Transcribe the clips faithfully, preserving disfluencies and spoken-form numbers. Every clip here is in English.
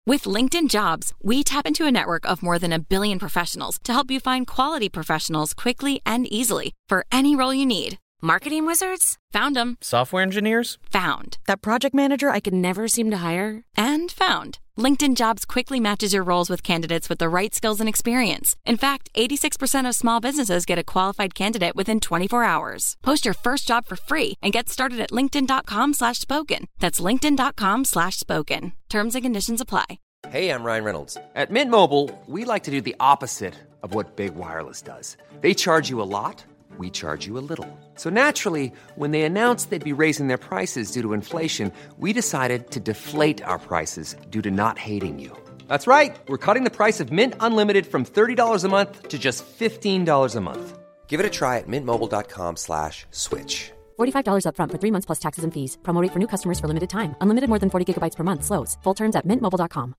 With LinkedIn Jobs, we tap into a network of more than a billion professionals to help you find quality professionals quickly and easily for any role you need. Marketing wizards? Found them. Software engineers? Found. That project manager I could never seem to hire? And found. LinkedIn Jobs quickly matches your roles with candidates with the right skills and experience. In fact, eighty-six percent of small businesses get a qualified candidate within twenty-four hours. Post your first job for free and get started at linkedin.com slash spoken. That's linkedin.com slash spoken. Terms and conditions apply. Hey, I'm Ryan Reynolds. At Mint Mobile, we like to do the opposite of what Big Wireless does. They charge you a lot. We charge you a little. So naturally, when they announced they'd be raising their prices due to inflation, we decided to deflate our prices due to not hating you. That's right. We're cutting the price of Mint Unlimited from thirty dollars a month to just fifteen dollars a month. Give it a try at mintmobile.com slash switch. forty-five dollars up front for three months plus taxes and fees. Promo rate for new customers for limited time. Unlimited more than forty gigabytes per month. Slows full terms at mint mobile dot com.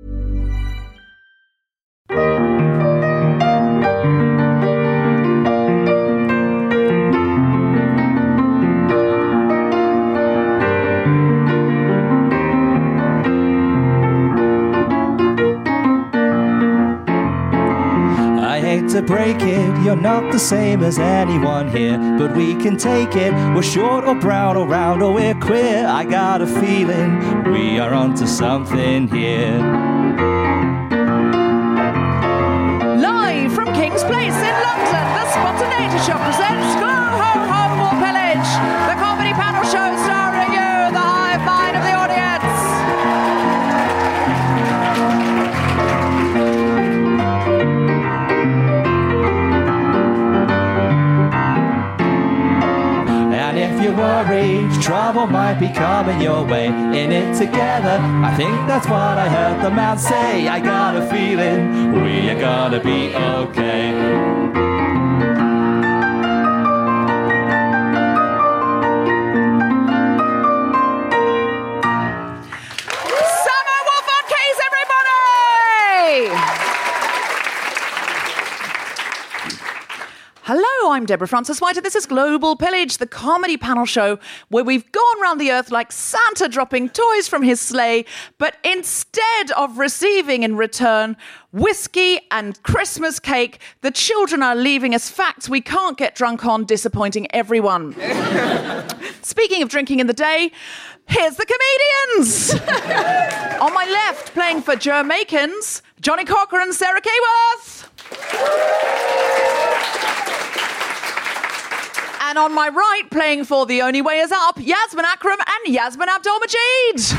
To break it, you're not the same as anyone here, but we can take it. We're short or brown or round or we're queer. I got a feeling we are onto something here. Live from King's Place in London, the Spontaneity Shop presents Go Ho Ho War Pillage, the comedy panel show starring you, the hive mind of the audience. If you're worried, trouble might be coming your way. In it together, I think that's what I heard the man say. I got a feeling we are gonna be okay. Hello, I'm Deborah Frances-White, and this is Global Pillage, the comedy panel show where we've gone round the earth like Santa dropping toys from his sleigh, but instead of receiving in return whiskey and Christmas cake, the children are leaving us facts we can't get drunk on, disappointing everyone. Speaking of drinking in the day, here's the comedians! On my left, playing for Jamaicans, Johnny Cocker and Sarah Kayworth. And on my right, playing for The Only Way Is Up, Yasmin Akram and Yasmin Abdul-Majid.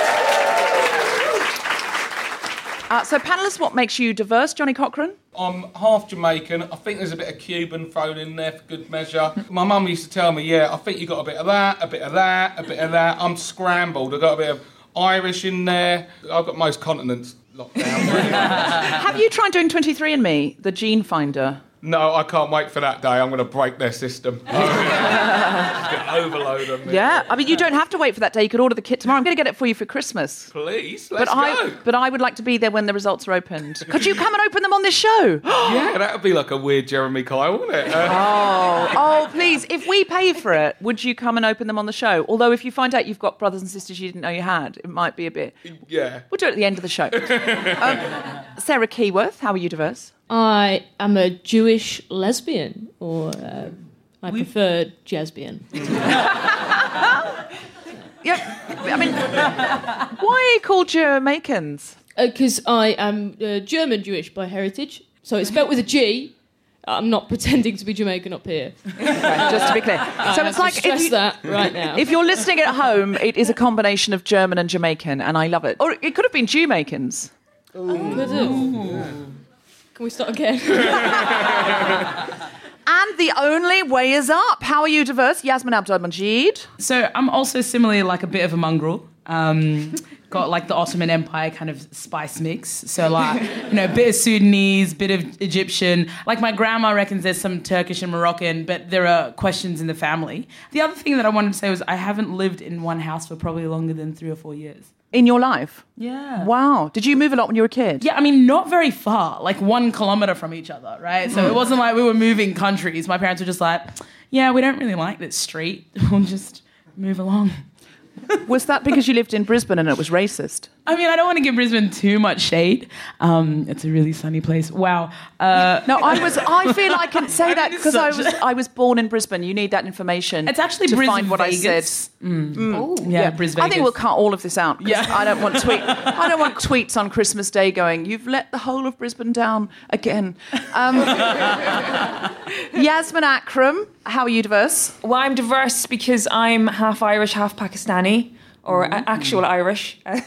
Uh, so, panellists, what makes you diverse, Johnny Cochran? I'm half Jamaican. I think there's a bit of Cuban thrown in there for good measure. My mum used to tell me, yeah, I think you got a bit of that, a bit of that, a bit of that. I'm scrambled. I've got a bit of Irish in there. I've got most continents locked down. Have you tried doing twenty-three and me, the gene finder? No, I can't wait for that day. I'm going to break their system. Overload them. Yeah, I mean, you don't have to wait for that day. You could order the kit tomorrow. I'm going to get it for you for Christmas. Please, let's but go. I, but I would like to be there when the results are opened. Could you come and open them on this show? Yeah, that would be like a weird Jeremy Kyle, wouldn't it? Uh, oh, oh, please. If we pay for it, would you come and open them on the show? Although if you find out you've got brothers and sisters you didn't know you had, it might be a bit... Yeah. We'll do it at the end of the show. um, Sarah Kayworth, how are you diverse? I am a Jewish lesbian, or uh, I we... prefer jazzbian. Yeah, I mean, why are you called Jamaicans? Because uh, I am uh, German Jewish by heritage, so it's spelt with a G. I'm not pretending to be Jamaican up here. Right, just to be clear. So I it's like stress if you, that right now. If you're listening at home, it is a combination of German and Jamaican, and I love it. Or it could have been Jamaicans. Could have. Can we start again? And The Only Way Is Up. How are you diverse? Yasmin Abdul-Majid. So I'm also similarly like a bit of a mongrel. Um, got like the Ottoman Empire kind of spice mix. So like, you know, a bit of Sudanese, bit of Egyptian. Like my grandma reckons there's some Turkish and Moroccan, but there are questions in the family. The other thing that I wanted to say was I haven't lived in one house for probably longer than three or four years. In your life? Yeah. Wow. Did you move a lot when you were a kid? Yeah, I mean, not very far, like one kilometre from each other, right? So it wasn't like we were moving countries. My parents were just like, yeah, we don't really like this street. We'll just move along. Was that because you lived in Brisbane and it was racist? I mean, I don't want to give Brisbane too much shade. Um, it's a really sunny place. Wow. Uh, No, I was. I feel I can say I that mean, because I such was. a- I was born in Brisbane. You need that information. It's actually to Brisbane find what Vegas. I said. Mm. Yeah, Brisbane. I think we'll cut all of this out. 'Cause Yeah. I don't want tweet. I don't want tweets on Christmas Day going, "You've let the whole of Brisbane down again." Um, Yasmin Akram, how are you diverse? Well, I'm diverse because I'm half Irish, half Pakistani, or a- actual Irish, as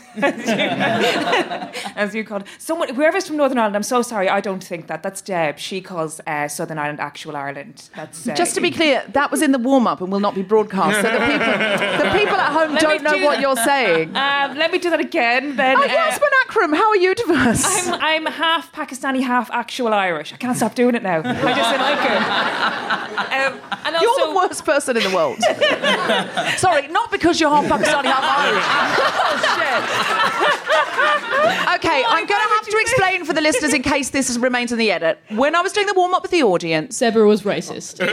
you, as you call it. Someone, whoever's from Northern Ireland, I'm so sorry, I don't think that. That's Deb. She calls uh, Southern Ireland actual Ireland. That's uh, Just to be clear, that was in the warm-up and will not be broadcast. So the people, the people at home Let don't me know do what that. you're saying. Um, let me do that again. Then. Oh, uh, Yasmin Akram, how are you diverse? I'm, I'm half Pakistani, half actual Irish. I can't stop doing it now. I just like it. Um, and also, You're the worst person in the world. Sorry, not because you're half Pakistani, half Irish. Oh, shit. Okay, I'm going to have to explain for the listeners in case this remains in the edit. When I was doing the warm-up with the audience... Zebra was racist. No.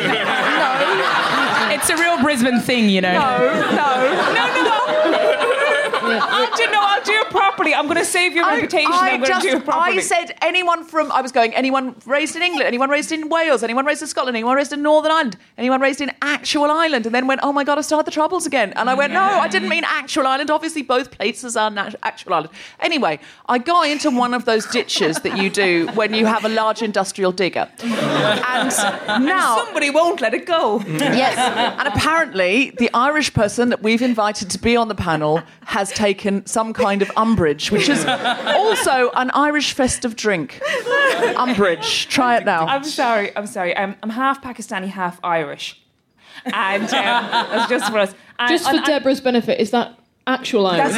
It's a real Brisbane thing, you know. No, no. no, no, no. I'll do, no, I'll do it properly. I'm going to save your reputation. I, I'm going just, to do it properly. I said anyone from, I was going, anyone raised in England, anyone raised in Wales, anyone raised in Scotland, anyone raised in Northern Ireland, anyone raised in actual Ireland, and then went, oh my God, I started the Troubles again. And I went, no, I didn't mean actual Ireland. Obviously, both places are nat- actual Ireland. Anyway, I got into one of those ditches that you do when you have a large industrial digger. And now... Somebody won't let it go. Yes, and apparently the Irish person that we've invited to be on the panel has taken some kind of umbrage, which is also an Irish festive drink. Umbrage. Try it now. I'm sorry. I'm sorry. I'm, I'm half Pakistani, half Irish. And um, that's just for us. And, Just for and, Deborah's benefit, is that actual Irish?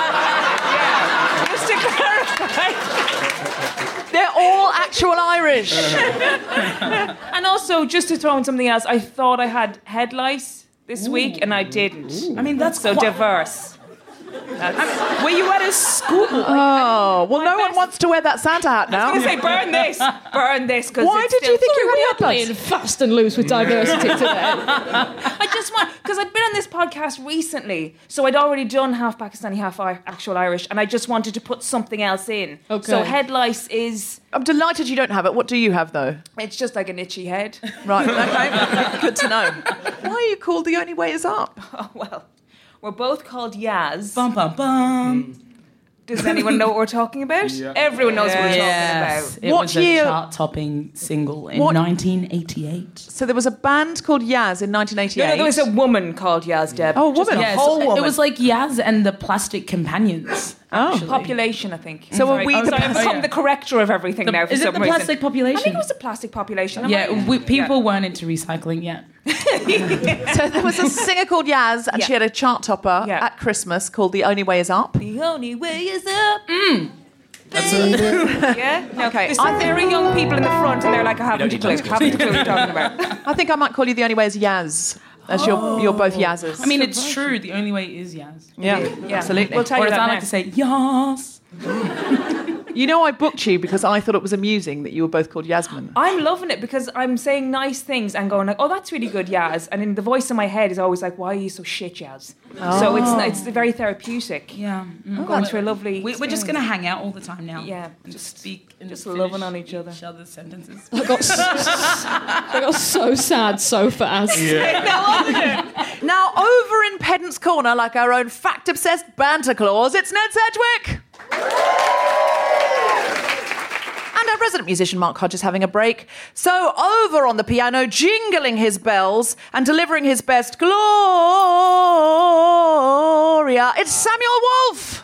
yeah. Just to clarify. They're all actual Irish. And also, just to throw in something else, I thought I had head lice this week, and I didn't. I mean, that's So quite- diverse. That's, Were you at a school? Oh, well, no one best- wants to wear that Santa hat now. I was going to say, burn this. Burn this. Why did you think you We're had playing headlights? fast and loose with diversity today. I just want, because I'd been on this podcast recently, so I'd already done half Pakistani, half I- actual Irish, and I just wanted to put something else in. Okay. So head lice is, I'm delighted you don't have it. What do you have, though? it's just like an itchy head. Right, okay. Good to know. Why are you called The Only Way Is Up? Oh, well, we're both called Yaz. Bum, bum, bum. Does anyone know what we're talking about? Yeah. Everyone knows what we're Yes. talking It What was year- a chart-topping single in What- nineteen eighty-eight. So there was a band called Yaz in nineteen eighty-eight. about. No, no, there was a woman called Yaz, Deb. Oh, a Just woman. A Yes, whole woman. it was like Yaz and the Plastic Companions. Oh. population, I think. So are Sorry. we I'm the- sorry, I've oh, become yeah. the corrector of everything The- now for is it some the reason. plastic population? I think it was the plastic population. Am Yeah, I? we, people Yeah. weren't into recycling yet. So there was a singer called Yaz, and Yeah. she had a chart topper Yeah. at Christmas called The Only Way Is Up. The only way is up. That's a, Yeah? No, Okay, There's I some very young people in the front and they're like, I haven't a clue. Haven't a clue what you're talking about. I think I might call you The Only Way Is Yaz, as you're, you're both Yazes. I mean, it's true. The only way is Yaz. yeah, Yeah. absolutely. We'll tell Or you as that I now. like to say, Yas. You know, I booked you because I thought it was amusing that you were both called Yasmin. I'm loving it because I'm saying nice things and going like, oh, that's really good, Yaz. And in the voice in my head is always like, why are you so shit, Yaz? So it's it's very therapeutic. Yeah. I'm going through a lovely We, we're just going to hang out all the time now. Yeah, And just- just speak and just finish loving on each other. Each other's sentences. I got, so, I got so sad so fast. Now, over in Pedant's Corner, like our own fact-obsessed banter clause, it's Ned Sedgwick! And our resident musician Mark Hodges having a break. So over on the piano, jingling his bells and delivering his best Gloria, it's Samuel Wolfe!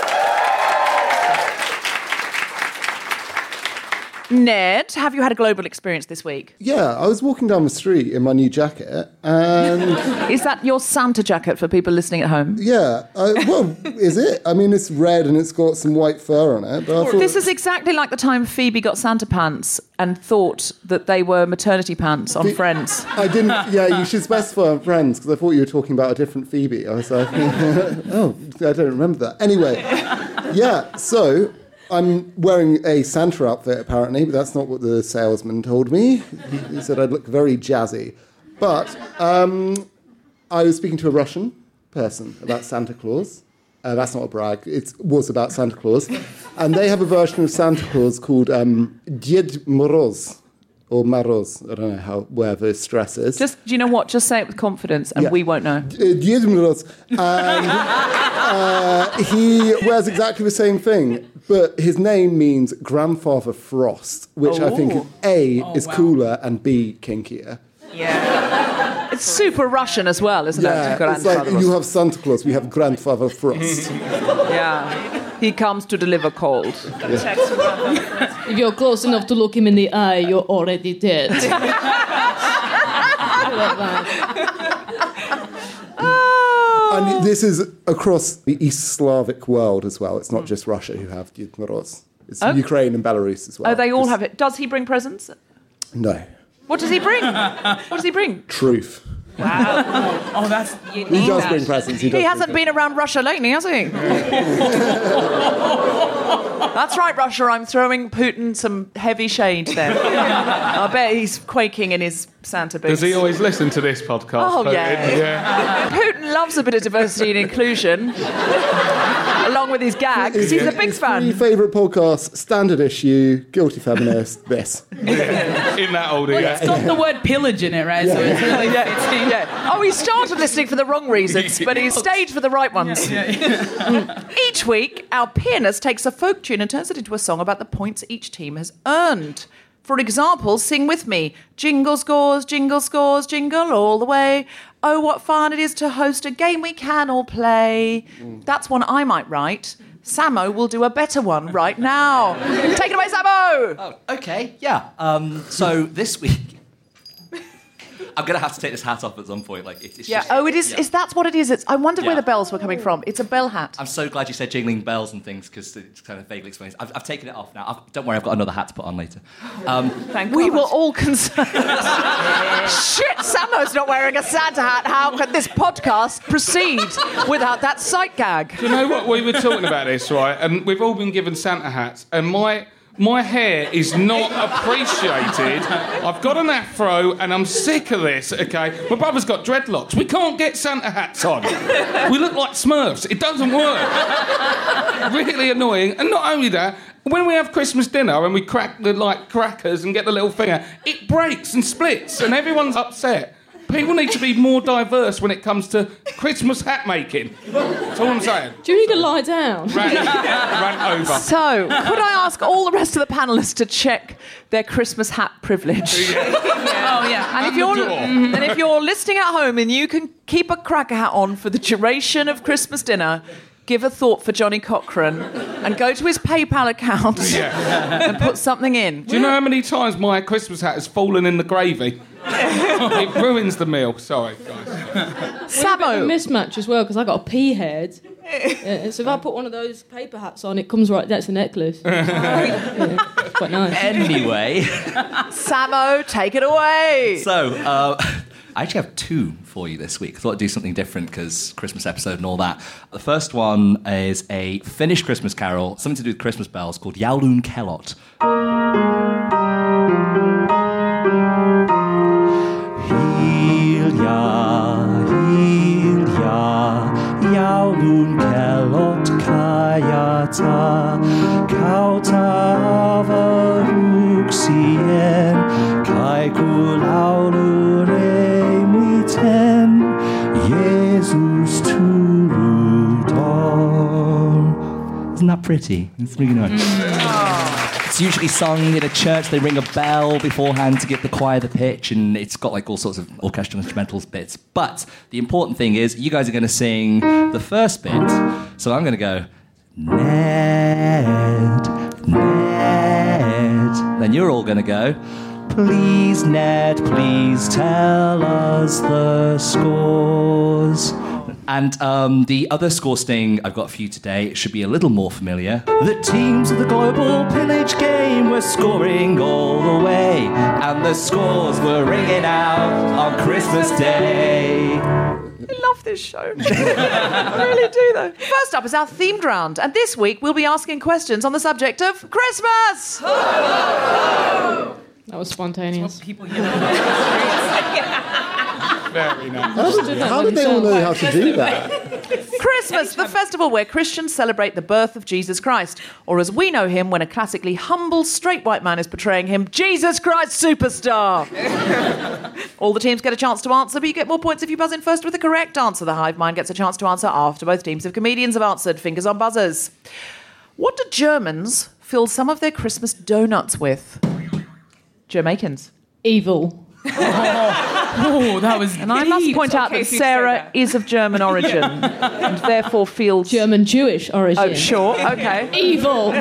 Ned, have you had a global experience this week? yeah, I was walking down the street in my new jacket, and Is that your Santa jacket for people listening at home? yeah, I, well, is it? I mean, it's red and it's got some white fur on it. But I thought, This is exactly like the time Phoebe got Santa pants and thought that they were maternity pants on Friends. I didn't. Yeah, you should specify on Friends because I thought you were talking about a different Phoebe. I was like, oh, I don't remember that. Anyway, yeah. So I'm wearing a Santa outfit apparently, but that's not what the salesman told me. He, he said I'd look very jazzy. But um, I was speaking to a Russian person about Santa Claus, Uh, that's not a brag. It was about Santa Claus. And they have a version of Santa Claus called um, Dzied Moroz, or Maroz. I don't know how, wherever his stress is. Just, do you know what? Just say it with confidence and Yeah. we won't know. Uh, Dzied Moroz. And uh, he wears exactly the same thing, but his name means Grandfather Frost, which I think, Oh. A, Oh, is wow. cooler, and B, kinkier. Yeah. It's super Russian as well, isn't Yeah, it? it's like you have Santa Claus, we have Grandfather Frost. Yeah. He comes to deliver cold. If you're close enough to look him in the eye, you're already dead. I love that. And this is across the East Slavic world as well. It's not just Russia who have Dzied Moroz. It's Oh. Ukraine and Belarus as well. Oh, they all Just- have it. Does he bring presents? No. What does he bring? What does he bring? Truth. Oh, that's... He does bring presents. He, does He hasn't bring been around Russia lately, has he? That's right, Russia. I'm throwing Putin some heavy shade there. I bet he's quaking in his Santa boots. Does he always listen to this podcast? Oh, Putin? yeah. yeah. Putin loves a bit of diversity and inclusion, along with his gags. He's a big His three fan. favourite podcasts: Standard Issue, Guilty Feminist, this. In that order, Well, yeah. it's got the word pillage in it, right? So it's really fitting. Yeah. Oh, he started listening for the wrong reasons, but he stayed for the right ones. Mm. Each week, our pianist takes a folk tune and turns it into a song about the points each team has earned. For example, sing with me. Jingle scores, jingle scores, jingle all the way. Oh, what fun it is to host a game we can all play. That's one I might write. Samo will do a better one right now. Take it away, Samo! Oh, okay, yeah. Um, so this week, I'm going to have to take this hat off at some point. Like, it, it's Yeah. just, Oh, it is. yeah. Is that's what it is? It's. I wondered where Yeah. the bells were coming from. It's a bell hat. I'm so glad you said jingling bells and things because it's kind of vaguely explains. I've, I've taken it off now. I've, don't worry, I've got another hat to put on later. Um, Thank we were all concerned. Shit, Samo's not wearing a Santa hat. How could this podcast proceed without that sight gag? Do you know what? We were talking about this, right? And we've all been given Santa hats, and my my hair is not appreciated. I've got an afro, and I'm sick of this. Okay, my brother's got dreadlocks. We can't get Santa hats on. We look like Smurfs. It doesn't work. Really annoying. And not only that, when we have Christmas dinner and we crack the like crackers and get the little finger, it breaks and splits, and everyone's upset. People need to be more diverse when it comes to Christmas hat making. That's all I'm saying. Do you need to lie down? Rant, rant over. So, could I ask all the rest of the panellists to check their Christmas hat privilege? Oh, yeah. And if the you're door. and if you're listening at home and you can keep a cracker hat on for the duration of Christmas dinner, give a thought for Johnny Cochran and go to his PayPal account and put something in. Do you know how many times my Christmas hat has fallen in the gravy? It ruins the meal. Sorry, guys. Samo. Mismatch as well because I got a pea head. Yeah, so if I put one of those paper hats on, it comes right. That's a necklace. Yeah, it's quite nice. anyway, Samo, take it away. so uh, I actually have two for you this week. I thought I'd do something different because Christmas episode and all that. The first one is a Finnish Christmas carol, something to do with Christmas bells, called Joulun Kellot. Hilja, hilja, joulun kellot kajata, kautta avaruuksien, kaiku laulu reimiten, Jeesus turuton. Isn't that pretty? It's really nice. It's usually sung in a church. They ring a bell beforehand to give the choir the pitch, and it's got like all sorts of orchestral instrumentals bits. But the important thing is, you guys are going to sing the first bit. So I'm going to go, Ned, Ned. Then you're all going to go, please, Ned, please tell us the scores. And um, the other score sting I've got for you today should be a little more familiar. The teams of the global pillage game were scoring all the way, and the scores were ringing out on Christmas Day. I love this show. I really do, though. First up is our themed round, and this week we'll be asking questions on the subject of Christmas. That was spontaneous. People hear Very nice. How did, how did they all know how to do that? Christmas, the festival where Christians celebrate the birth of Jesus Christ, or as we know him when a classically humble straight white man is portraying him, Jesus Christ Superstar. All the teams get a chance to answer, but you get more points if you buzz in first with the correct answer. The hive mind gets a chance to answer after both teams of comedians have answered. Fingers on buzzers. What do Germans fill some of their Christmas donuts with? Jamaicans. Evil. Oh, that was And I must point out okay that if you Sarah say that. is of German origin and therefore feels... German Jewish origin. Oh, sure, okay. Evil.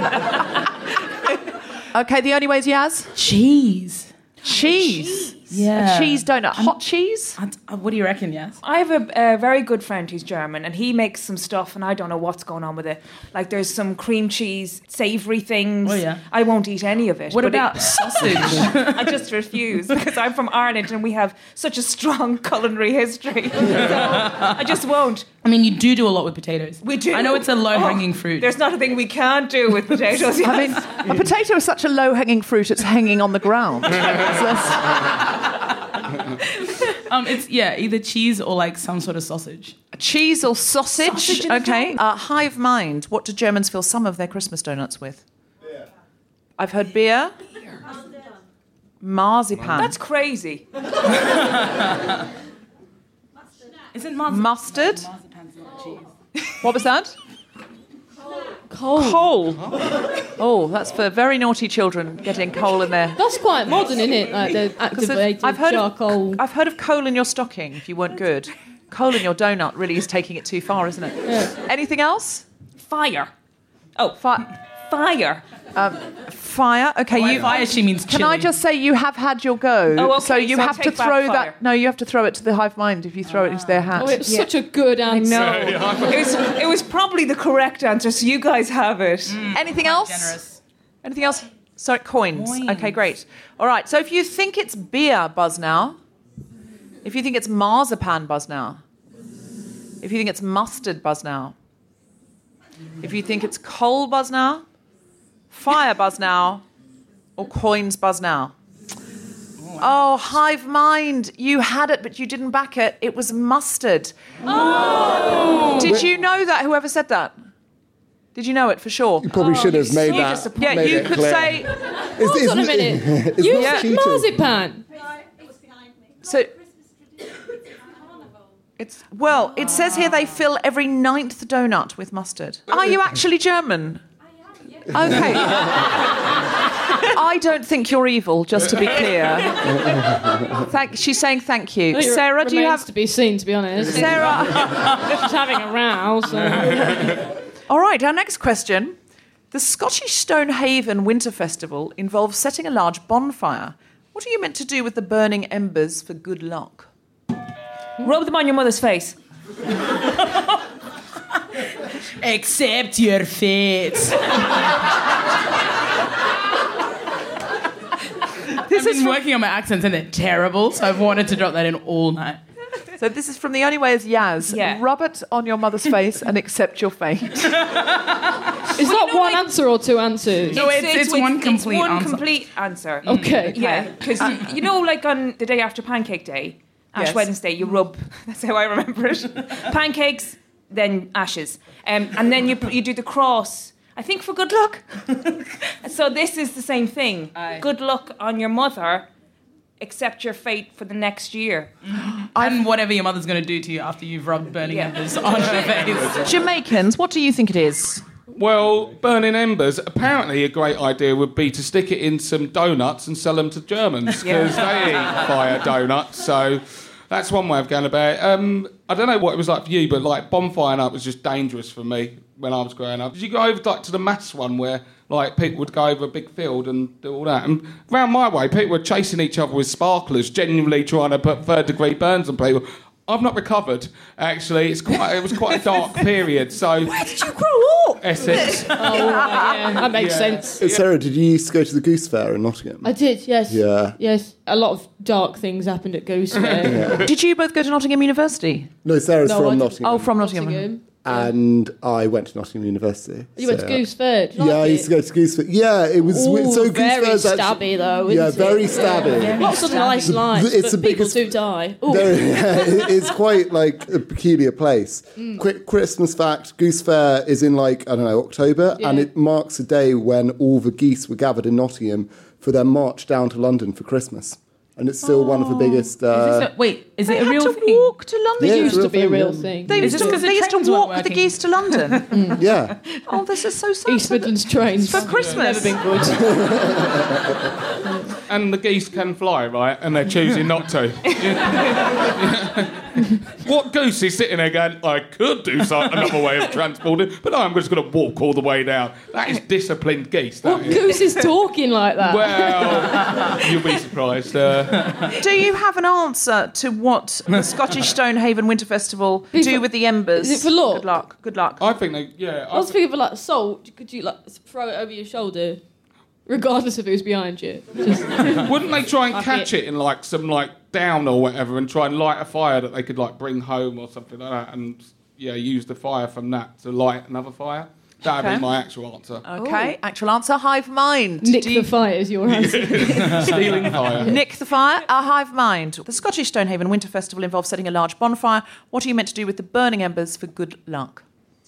Okay, the only way is Yaz? cheese. Cheese. Yeah. A cheese donut. Hot cheese? I- uh, What do you reckon, yes? I have a, a very good friend who's German, and he makes some stuff, and I don't know what's going on with it. Like, there's some cream cheese, savoury things. Oh, yeah. I won't eat any of it. What but about it, sausage? I just refuse, because I'm from Ireland, and we have such a strong culinary history. So I just won't. I mean, you do do a lot with potatoes. We do. I know it's a low-hanging Oh, fruit. There's not a thing we can't do with potatoes. I mean, a potato is such a low-hanging fruit, it's hanging on the ground. So that's- Um, it's yeah, either cheese or like some sort of sausage. cheese or sausage? Sausage in the Okay. donut. Uh, hive mind. What do Germans fill some of their Christmas donuts with? Beer. I've heard beer. Marzipan. That's crazy. Isn't marzipan? Mustard. Marzipan's not cheese. What was that? Coal. Coal. Oh, that's for very naughty children getting coal in there. That's quite modern, isn't it? Like the activated I've heard charcoal. Of, I've heard of coal in your stocking if you weren't good. Coal in your donut really is taking it too far, isn't it? Yeah. Anything else? Fire. Oh, Fi- fire. fire. Okay, By you. fire, she means Can I chili. just say you have had your go? Oh, okay, so you so I'll have to take back throw fire. that. No, you have to throw it to the hive mind if you throw it into their hat. Oh, it's such a good answer. No. it, was, it was probably the correct answer, so you guys have it. Anything else? generous. Anything else? Sorry, coins. Coins. Okay, great. All right. So if you think it's beer, buzz now. If you think it's marzipan, buzz now. If you think it's mustard, buzz now. If you think it's coal, buzz now. Fire, buzz now. Or coins, buzz now. Oh, hive mind. You had it, but you didn't back it. It was mustard. Oh. Did you know that, whoever said that? Did you know it for sure? You probably should have made so that. disappointed. Yeah, made you it could clear. say... It's, Hold on a minute. It's You not said cheating. marzipan. So, it's well, it says here they fill every ninth donut with mustard. Are you actually German? Okay. I don't think you're evil, just to be clear. Thank, she's saying thank you. No, you're- Sarah, do you remains have... to be seen, to be honest. Sarah... Just having a row. So. All right, our next question. The Scottish Stonehaven Winter Festival involves setting a large bonfire. What are you meant to do with the burning embers for good luck? Rub them on your mother's face. Accept your fate. I've been working on my accents and they're terrible, so I've wanted to drop that in all night. So this is from The Only Way is Yaz. Yeah. Rub it on your mother's face and accept your fate. Is that one answer or two answers? No, it's, it's, one complete it's one answer. complete answer. Okay. Yeah, because you know, like on the day after Pancake Day, Ash Yes. Wednesday, you rub. That's how I remember it. Pancakes, then ashes, um, and then you you do the cross. I think for good luck. So this is the same thing. Aye. Good luck on your mother. Accept your fate for the next year. And whatever your mother's going to do to you after you've rubbed burning Yeah. embers on her face. Jamaicans, what do you think it is? Well, burning embers, apparently a great idea would be to stick it in some donuts and sell them to Germans, because they eat fire donuts, so that's one way of going about it. Um, I don't know what it was like for you, but like bonfire night was just dangerous for me when I was growing up. Did you go over like to the mass one where like people would go over a big field and do all that? And round my way, people were chasing each other with sparklers, genuinely trying to put third degree burns on people. I've not recovered, actually. It's quite. It was quite a dark period. So Where did you grow up? Essex. Oh, right, yeah, that makes Yeah. sense. Uh, Sarah, did you used to go to the Goose Fair in Nottingham? I did, yes. Yeah. Yes. A lot of dark things happened at Goose Fair. Did you both go to Nottingham University? No, Sarah's No, I from didn't. Nottingham. Oh, from Nottingham. Nottingham. and I went to Nottingham University. You went so- to Goose Fair. Did you Yeah, like I it? used to go to Goose Fair. Yeah, it was Ooh, so Goose very Fair's stabby actually, though. Yeah, Isn't very it? stabby. Lots of nice lines, It's but the people biggest- do die. Ooh. There- yeah, it's quite like a peculiar place. Mm. Quick Christmas fact: Goose Fair is in like I don't know October, Yeah. and it marks a day when all the geese were gathered in Nottingham for their march down to London for Christmas, and it's still one of the biggest. Uh, Is this a, wait, is They it a had real to thing? walk to London. Yeah, It it's used to be a thing, real yeah. thing. They Is used this to, 'cause the they used to trains weren't walk with the working? geese to London. Yeah, Oh, this is so sad. East Midlands trains. For Christmas. Never been good. And the geese can fly, right? And they're choosing not to. What goose is sitting there going, I could do so- another way of transporting, but no, I'm just going to walk all the way down. That is disciplined geese. That What is. goose is talking like that? Well, you'll be surprised. Uh, Do you have an answer to what the Scottish Stonehaven Winter Festival do for- with the embers? is it for luck? Good luck. Good luck. I think they, yeah. I was thinking of like salt. Could you like throw it over your shoulder, regardless of who's behind you? Just, Wouldn't they try and Fuck catch it. it. in like some like down or whatever and try and light a fire that they could like bring home or something like that and yeah, use the fire from that to light another fire? That'd Okay. be my actual answer. Okay, actual answer, hive mind. nick Do the you- fire is your answer. Stealing fire. Nick the fire, a hive mind. The Scottish Stonehaven Winter Festival involves setting a large bonfire. What are you meant to do with the burning embers for good luck?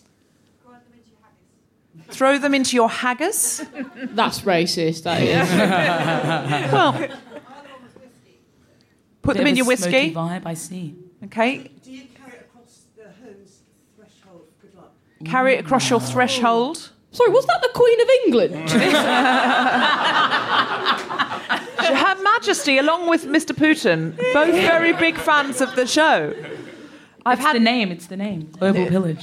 Throw them into your haggis? That's racist. That is. Well, put them Bit in of your a smoky whiskey. vibe, I see. Okay. Do you carry it across the home's threshold? Good luck. Carry it across your threshold. Sorry, was that the Queen of England? Her Majesty, along with Mister Putin, both very big fans of the show. I've It's had the name, it's the name. Global Pillage.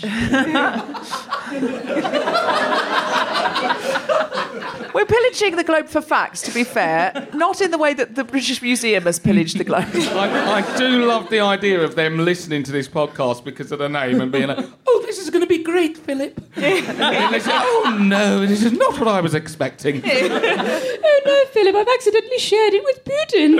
We're pillaging the globe for facts, to be fair, not in the way that the British Museum has pillaged the globe. I, I do love the idea of them listening to this podcast because of the name and being like, oh, this is going to be great, Philip. And they say, oh, no, this is not what I was expecting. Oh no, Philip! I've accidentally shared it with Putin.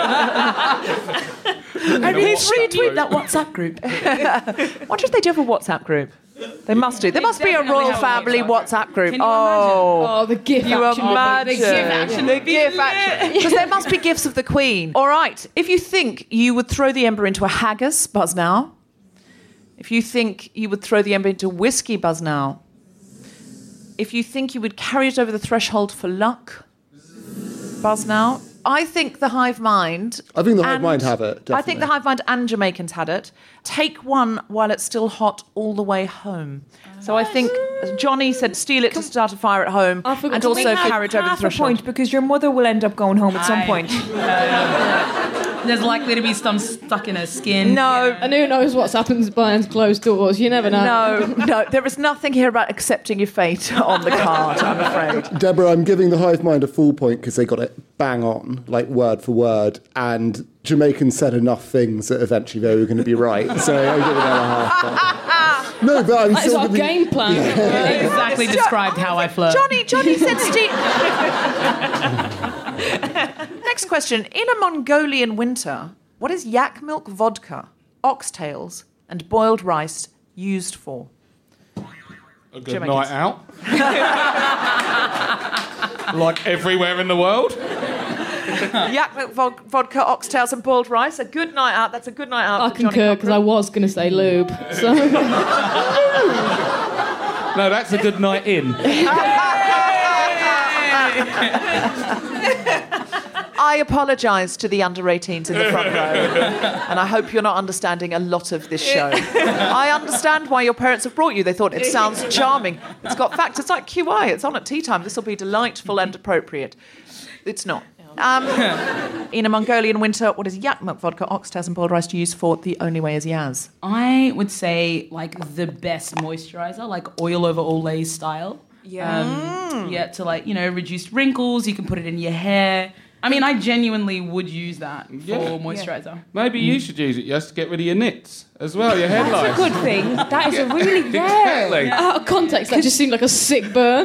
And he's retweeted That WhatsApp group. What if they do have a WhatsApp group? They must do. There must be a definitely royal have a family WhatsApp WhatsApp group. Can you oh. Oh, the gift You action. imagine. The gift action. The gift action. Because there must be gifts of the Queen. All right. If you think you would throw the ember into a haggis, buzz now. If you think you would throw the ember into whiskey, buzz now. If you think you would carry it over the threshold for luck, buzz now. I think the hive mind. I think the hive and- mind have it, I think definitely. the hive mind and Jamaicans had it. Take one while it's still hot all the way home. So I think Johnny said steal it to start a fire at home I forgot and to also think carry it over the Half a threshold. point because your mother will end up going home at some Aye. point. There's likely to be some stuck in her skin. No, And who knows what's happened behind closed doors? You never know. no, no. There is nothing here about accepting your fate on the card, I'm afraid. Deborah, I'm giving the hive mind a full point because they got it bang on, like word for word, and Jamaicans said enough things that eventually they were going to be right. So I'm giving them a half point. No, but I'm That is still our giving- game plan. Exactly described how I flirt. Johnny, Johnny said steal. Next question. In a Mongolian winter, what is yak milk vodka, oxtails, and boiled rice used for? A good Jamaicans. night out. Like everywhere in the world. Yak milk vod- vodka, oxtails, and boiled rice. A good night out. That's a good night out. I for Johnny concur because I Cochran. was going to say lube. So No, that's a good night in. I apologise to the under eighteens in the front row, and I hope you're not understanding a lot of this show. I understand why your parents have brought you. They thought it sounds charming. It's got facts. It's like Q I. It's on at tea time. This will be delightful and appropriate. It's not. Um, in a Mongolian winter, what is yak milk vodka, oxtails, and boiled rice used for? The only way is Yaz. I would say like the best moisturizer, like oil over Olay style. Yeah. Um, yeah, to like, you know, reduce wrinkles. You can put it in your hair. I mean, I genuinely would use that for Yeah. moisturizer. Maybe you should use it, yes, to get rid of your knits as well, your That's a headlines. good thing. That is a really Exactly. out of context, that just seemed like a sick burn.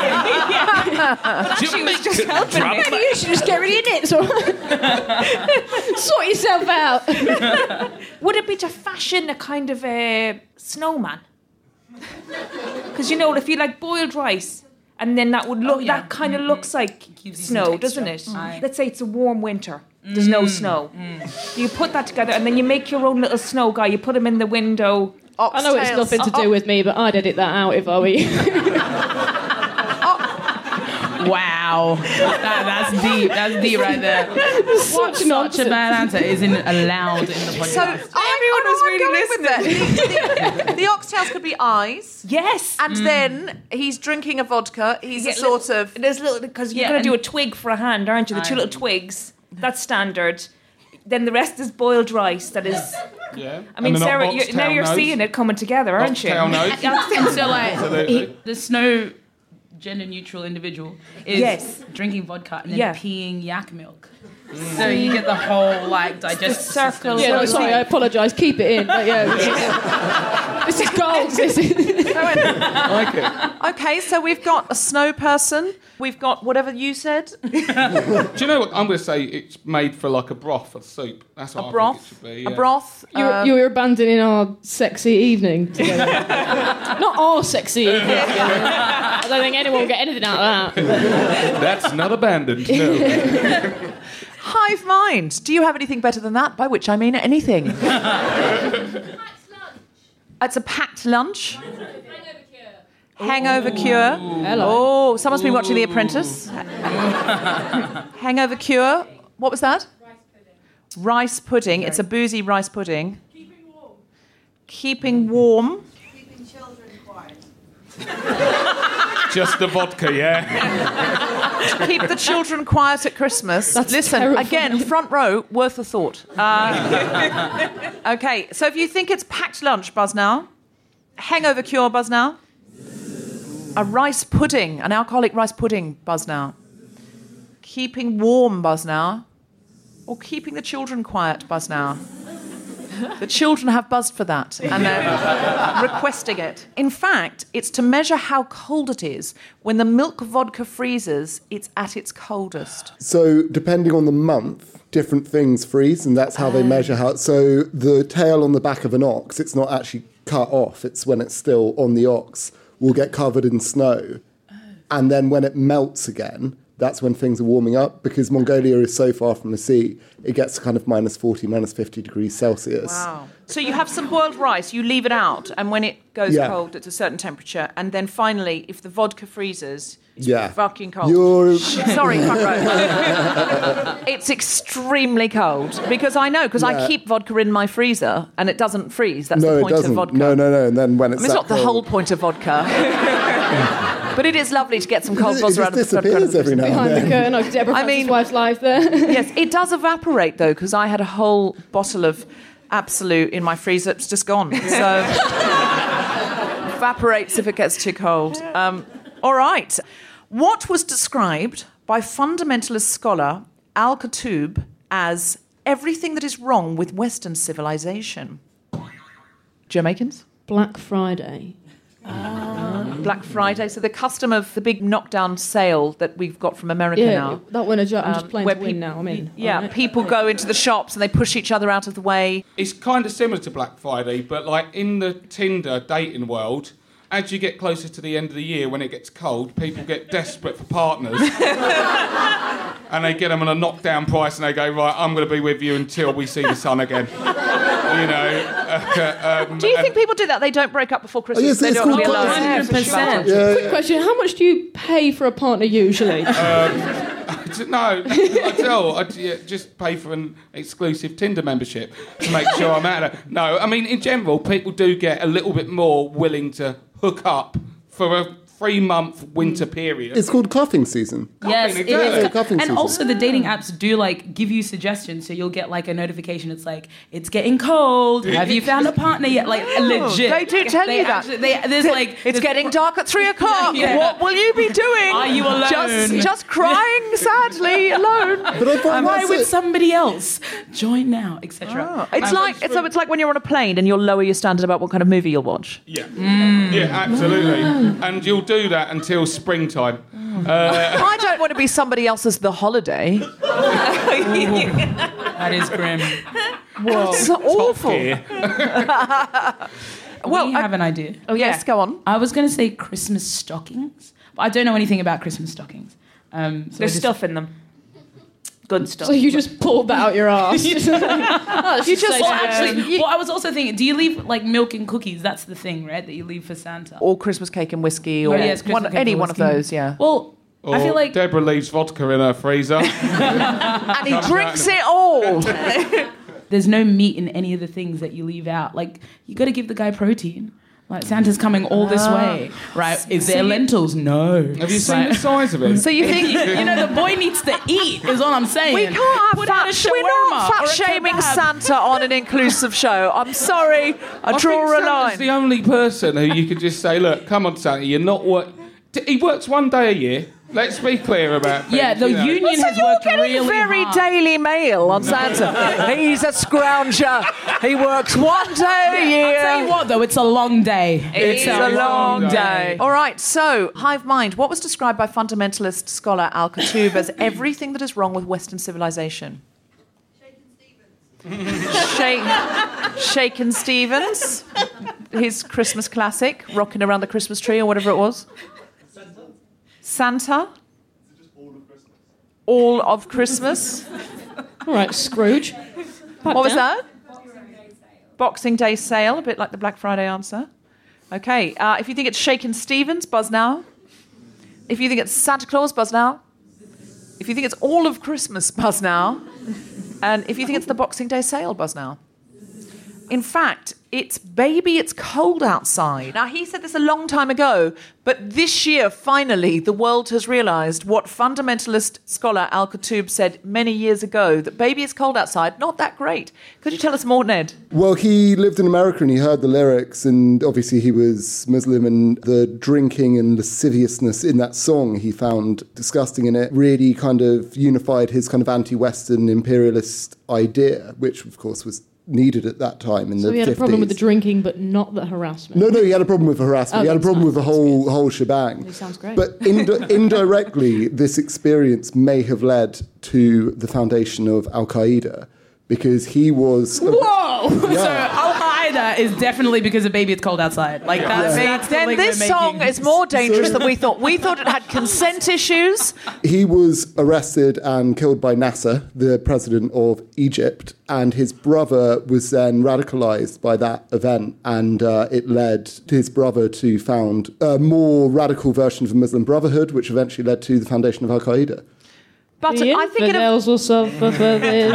She was just helping me. Maybe you should just get rid of it. All right? Sort yourself out. Would it be to fashion a kind of a snowman? Because, you know, if you like boiled rice, and then that would look, Oh, yeah. that kind of Mm-hmm. looks like Gives you snow, some doesn't texture. it? Aye. Let's say it's a warm winter. There's no snow. Mm. You put that together, and then you make your own little snow guy. You put him in the window. I know it's nothing to do with me, but I'd edit that out if I were you. Wow, that, that's deep. That's deep right there. Such Such nonsense. a bad answer isn't allowed in the podcast. So Everyone was really listening. listening. The, the oxtails could be eyes. Yes. And then he's drinking a vodka. He's a get sort little- of... There's little because you're Yeah, going to do a and- twig for a hand, aren't you? The two Aye. little twigs. That's standard. Then the rest is boiled rice. That is. Yeah. I mean, And an Sarah, ox you, now tail you're nose. seeing it coming together, aren't you? Oxtail nose. And so, like, Absolutely. he, the snow gender-neutral individual is Yes. drinking vodka and then Yeah. peeing yak milk. So you get the whole, like, digestive circle. system. Yeah, no, Right. sorry, I apologise. Keep it in. But yeah, this is, this is gold. This is. I like it. Okay, so we've got a snow person. We've got whatever you said. Do you know what? I'm going to say it's made for like a broth, a soup. That's what A I broth. think it should be. A yeah. broth. You're, uh, you're abandoning our sexy evening together. Not our sexy evening together. I don't think anyone will get anything out of that. That's not abandoned. No. Hive mind. Do you have anything better than that? By which I mean anything. It's a packed lunch. Hangover cure. Hello. Oh, someone's been watching The Apprentice. Hangover cure. What was that? Rice pudding. It's a boozy rice pudding. Keeping warm. Keeping warm. Keeping children quiet. Just the vodka, yeah. Keep the children quiet at Christmas. That's Listen, terrifying. again, front row, worth a thought. Uh, okay, so if you think it's packed lunch, buzz now. Hangover cure, buzz now. A rice pudding, an alcoholic rice pudding, buzz now. Keeping warm, buzz now. Or keeping the children quiet, buzz now. The children have buzzed for that and they're requesting it. In fact, it's to measure how cold it is. When the milk vodka freezes, it's at its coldest. So depending on the month, different things freeze, and that's how they measure how. So the tail on the back of an ox, it's not actually cut off. It's when it's still on the ox, will get covered in snow. And then when it melts again, that's when things are warming up, because Mongolia is so far from the sea, it gets to kind of minus forty, minus fifty degrees Celsius. Wow. So you have some boiled rice, you leave it out, and when it goes Yeah. cold, it's a certain temperature. And then finally, if the vodka freezes, it's Yeah. fucking cold. You're... Sorry, front row. It's extremely cold, because I know, because I Yeah. keep vodka in my freezer, and it doesn't freeze. That's no, the it point doesn't. of vodka. No, no, no. And then when I it's mean, it's that not the cold, whole point of vodka. But it is lovely to get some cold It vodka just out of the disappears every now and Behind the then. curtain, like Deborah I Francis' mean- wife's life there. Yes, it does evaporate, though, because I had a whole bottle of Absolute in my freezer. It's just gone. So evaporates if it gets too cold. Um, all right. What was described by fundamentalist scholar Al Katoub as everything that is wrong with Western civilization? Jamaicans? Black Friday. Black Friday. So the custom of the big knockdown sale that we've got from America Yeah, now. that one. I'm just Um, playing where to win peop- now. I'm in. Yeah, All right. people go into the shops and they push each other out of the way. It's kind of similar to Black Friday, but like in the Tinder dating world, as you get closer to the end of the year when it gets cold, people get desperate for partners. And they get them on a knockdown price and they go, right, I'm going to be with you until we see the sun again. You know. Uh, um, Do you and- think people do that? They don't break up before Christmas? yes, they it's don't want to be called alone. partners. one hundred percent. Yeah, Quick yeah. question: how much do you pay for a partner usually? No, I tell, I yeah, just pay for an exclusive Tinder membership to make sure I'm out of it. No, I mean, in general, people do get a little bit more willing to hook up for a three-month winter period. It's called cuffing season. Yes, Cuffing, it is. exactly. Cuffing And season. also the dating apps do like give you suggestions, so you'll get like a notification. It's like it's getting cold. Have you found a partner yet? Like legit. They do tell They you that. actually- they- there's like It's there's- getting dark at three o'clock. Yeah. What will you be doing? Are you alone? Just, just crying sadly alone. But I find Am I that's with it. somebody else? Join now, et cetera. It's like it's, so it's like when you're on a plane and you'll lower your standard about what kind of movie you'll watch. Yeah, yeah, absolutely. And you'll do that until springtime. Uh, I don't want to be somebody else's The Holiday. That is grim. It's awful. here. Well, we I- have an idea. Oh, yes, go on. I was going to say Christmas stockings, but I don't know anything about Christmas stockings. Um, so I There's just- stuff in them. Good stuff. So you just pulled that out your ass. you Oh, just just well, say- actually, well, I was also thinking, do you leave like milk and cookies? That's the thing, right? That you leave for Santa. Or Christmas cake and whiskey, or Oh, yes, Christmas one, cake any and one of whiskey. those, yeah. Well, Or I feel like Deborah leaves vodka in her freezer. And he drinks it all. there's no meat in any of the things that you leave out. Like, you got to give the guy protein. Like, Santa's coming all this way, right? Is there lentils? No. Have you seen the size of it? So you think... You know, the boy needs to eat, is all I'm saying. We can't Put have out a fat. We're not shawarma or a fat shaming kebab. Santa on an inclusive show. I'm sorry. I, I draw think a Santa's line. the only person who you could just say, look, come on, Santa, you're not work. He works one day a year. Let's be clear about things. Yeah, the you know. union So has you're worked getting really very hard. Daily Mail on Santa. He's a scrounger. He works one day a year. I'll tell you what, though, it's a long day. It's a long day. day. All right, so Hive Mind, what was described by fundamentalist scholar Al Katoub as everything that is wrong with Western civilization? Shake, Shaken Stevens, his Christmas classic, rocking around the Christmas tree or whatever it was. Santa. All of Christmas. All right, Scrooge. What was that? Boxing Day sale, a bit like the Black Friday answer. Okay, uh, if you think it's Shaken Stevens, buzz now. If you think it's Santa Claus, buzz now. If you think it's all of Christmas, buzz now. And if you think it's the Boxing Day sale, buzz now. In fact, it's baby, it's cold outside. Now, he said this a long time ago, but this year, finally, the world has realised what fundamentalist scholar Al Katoub said many years ago, that baby, it's cold outside, not that great. Could you tell us more, Ned? Well, he lived in America and he heard the lyrics, and obviously he was Muslim, and the drinking and lasciviousness in that song he found disgusting, and it really kind of unified his kind of anti-Western imperialist idea, which, of course, was needed at that time in So the he had fifties. a problem with the drinking, but not the harassment. No, no, he had a problem with harassment. Oh, he had a that's problem fine. with the whole whole shebang. He sounds great. But indi- indirectly, this experience may have led to the foundation of Al Qaeda, because he was. Whoa! Yeah. So Al Qaeda is definitely because of Baby It's Cold Outside. Like that's, Yeah. that's the Then link this we're song making. is more dangerous than we thought. We thought it had consent issues. He was arrested and killed by Nasser, the president of Egypt, and his brother was then radicalized by that event, and uh, it led his brother to found a more radical version of the Muslim Brotherhood, which eventually led to the foundation of Al Qaeda. But The I think it. infidels will suffer for this.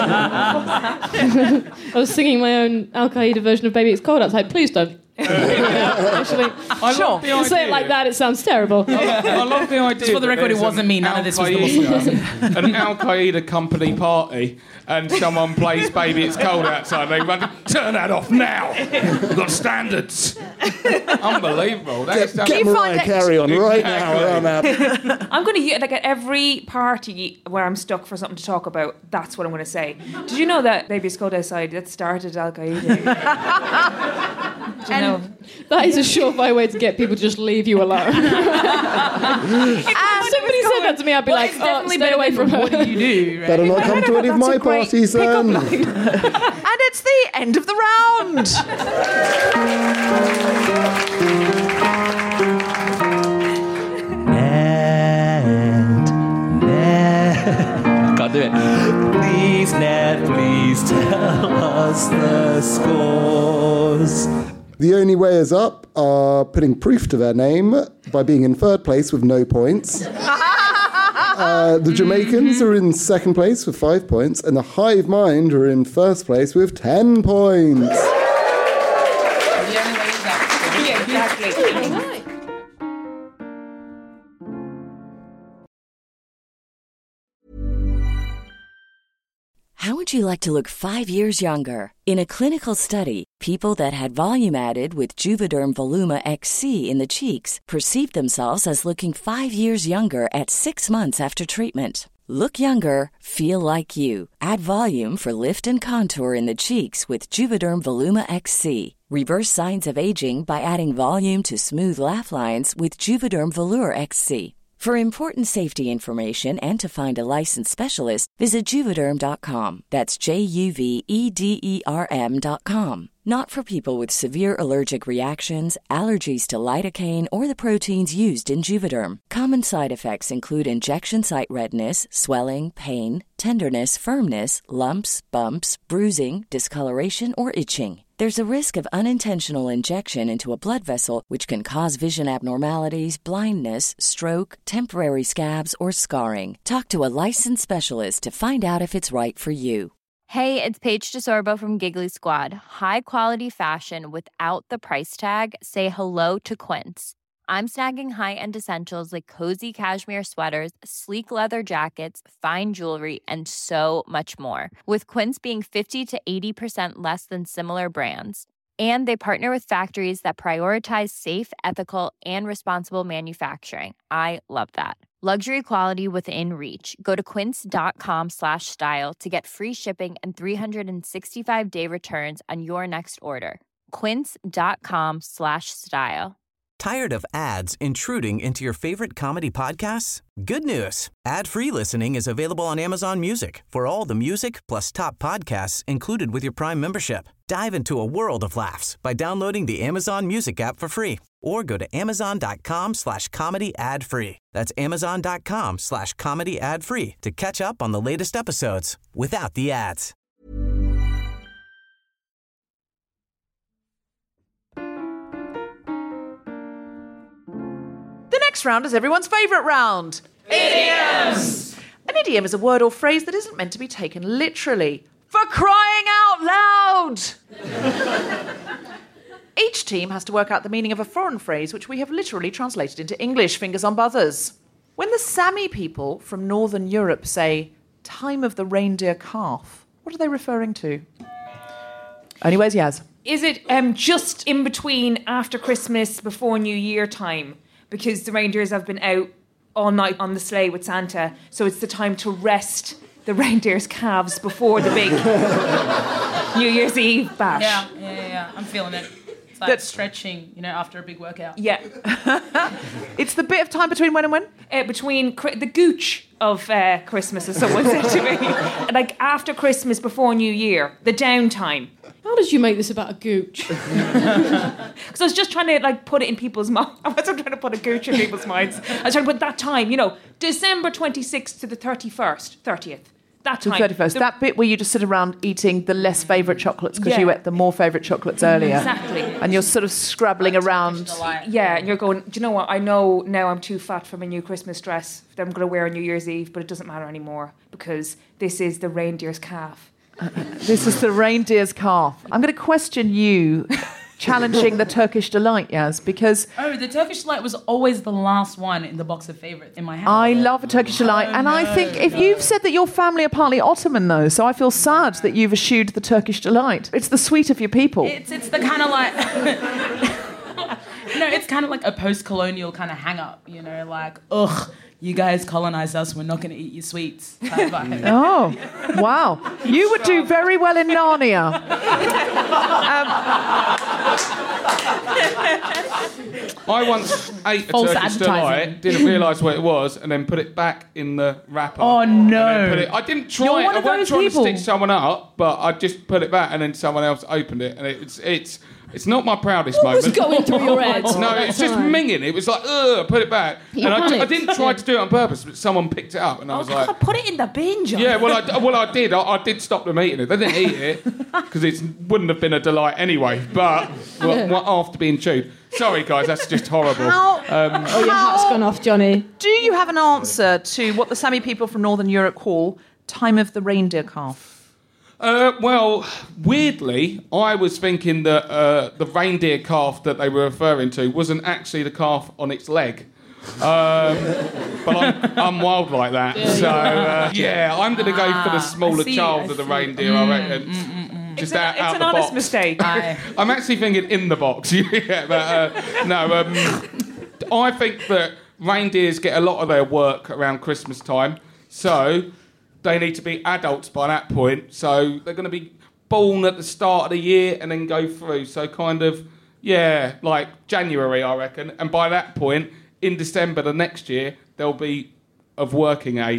I was singing my own Al Qaeda version of Baby It's Cold Outside. Please don't. Actually, I Sure. love the you say it idea. like that, it sounds terrible. I love the idea. Just for the that record, it there's wasn't an me. None of this was the Al-Qaeda- An Al Qaeda company party, and someone plays "Baby It's Cold Outside." They run, turn that off now. We've got standards. Unbelievable. That's Get, get Mariah Carey on right now. Exactly. I'm out. I'm going to hear, like, at every party where I'm stuck for something to talk about, that's what I'm going to say. Did you know that Baby It's Cold Outside, that started Al Qaeda? Did you know? That is a surefire way to get people to just leave you alone. If somebody said that to me, I'd be Well, like, it's oh, definitely stay better away than from what her. do you do? Right? Better not come to any of my parties then. And it's the end of the round. Ned, Ned. Can't do it. Please, Ned, please tell us the scores. The only wayers up are putting proof to their name by being in third place with no points. Uh, the Jamaicans are in second place with five points, and the Hive Mind are in first place with ten points. Yeah, exactly. How would you like to look five years younger? In a clinical study, people that had volume added with Juvederm Voluma X C in the cheeks perceived themselves as looking five years younger at six months after treatment. Look younger, feel like you. Add volume for lift and contour in the cheeks with Juvederm Voluma X C. Reverse signs of aging by adding volume to smooth laugh lines with Juvederm Volure X C. For important safety information and to find a licensed specialist, visit Juvederm dot com. That's J U V E D E R M dot com. Not for people with severe allergic reactions, allergies to lidocaine, or the proteins used in Juvederm. Common side effects include injection site redness, swelling, pain, tenderness, firmness, lumps, bumps, bruising, discoloration, or itching. There's a risk of unintentional injection into a blood vessel, which can cause vision abnormalities, blindness, stroke, temporary scabs, or scarring. Talk to a licensed specialist to find out if it's right for you. Hey, it's Paige DeSorbo from Giggly Squad. High quality fashion without the price tag. Say hello to Quince. I'm snagging high-end essentials like cozy cashmere sweaters, sleek leather jackets, fine jewelry, and so much more. With Quince being fifty to eighty percent less than similar brands. And they partner with factories that prioritize safe, ethical, and responsible manufacturing. I love that. Luxury quality within reach. Go to quince.com slash style to get free shipping and three sixty-five day returns on your next order. Quince.com slash style. Tired of ads intruding into your favorite comedy podcasts? Good news. Ad-free listening is available on Amazon Music for all the music plus top podcasts included with your Prime membership. Dive into a world of laughs by downloading the Amazon Music app for free or go to amazon.com slash comedy ad free. That's amazon.com slash comedy ad free to catch up on the latest episodes without the ads. The next round is everyone's favourite round. Idioms! An idiom is a word or phrase that isn't meant to be taken literally. For crying out loud! Each team has to work out the meaning of a foreign phrase which we have literally translated into English, fingers on buzzers. When the Sami people from Northern Europe say, time of the reindeer calf, what are they referring to? Only where's Yaz? Is it um, just in between after Christmas, before New Year time? Because the reindeers have been out all night on the sleigh with Santa, so it's the time to rest the reindeer's calves before the big New Year's Eve bash. Yeah, yeah, yeah, yeah. I'm feeling it. It's like That's, stretching, you know, after a big workout. Yeah. It's the bit of time between when and when? Uh, between cri- the gooch of uh, Christmas, as someone said to me. Like after Christmas, before New Year, the downtime. How did you make this about a gooch? Because I was just trying to like put it in people's minds. I wasn't trying to put a gooch in people's minds. I was trying to put that time, you know, December twenty-sixth to the thirty-first, thirtieth. That time. To the thirty-first. The, that bit where you just sit around eating the less favourite chocolates because yeah. you ate the more favourite chocolates earlier. Exactly. And you're sort of scrabbling around. Yeah, and you're going, do you know what? I know now I'm too fat for my new Christmas dress that I'm going to wear on New Year's Eve, but it doesn't matter anymore because this is the reindeer's calf. Uh, this is the reindeer's calf. I'm going to question you challenging the Turkish Delight, Yaz, because... Oh, the Turkish Delight was always the last one in the box of favourites in my house. I love a Turkish Delight, oh, and no. I think if no. you've said that your family are partly Ottoman, though, so I feel sad that you've eschewed the Turkish Delight. It's the sweet of your people. It's, it's the kind of like... no, it's kind of like a post-colonial kind of hang-up, you know, like, ugh... You guys colonized us, we're not going to eat your sweets. Oh, wow. You would do very well in Narnia. um, I once ate a False Turkish Delight, didn't realise what it was, and then put it back in the wrapper. Oh, no. It, I didn't try it. I wasn't trying people. to stitch someone up, but I just put it back, and then someone else opened it, and it, it's... it's It's not my proudest what moment. was going through your head? No, it's just minging. It was like, ugh, put it back. You and I, I panicked. didn't try to do it on purpose, but someone picked it up, and I oh, was God, like, put it in the bin, John. Yeah, well, I, well, I did. I, I did stop them eating it. They didn't eat it because it wouldn't have been a delight anyway. But well, well, after being chewed, sorry guys, that's just horrible. How, um, oh, your hat's gone off, Johnny. Do you have an answer to what the Sami people from Northern Europe call time of the reindeer calf? Uh, well, weirdly, I was thinking that uh, the reindeer calf that they were referring to wasn't actually the calf on its leg. Um, but I'm, I'm wild like that. Yeah, so, uh, yeah, I'm going to go for the smaller see, child I of the see. reindeer, Mm, I reckon. mm, mm, mm. Just it's out, an, out it's an the honest box. mistake. I'm actually thinking in the box. yeah, but uh, no, um, I think that reindeers get a lot of their work around Christmas time. So... they need to be adults by that point, so they're going to be born at the start of the year and then go through. So kind of, yeah, like January, I reckon. And by that point, in December the next year, they'll be of working age.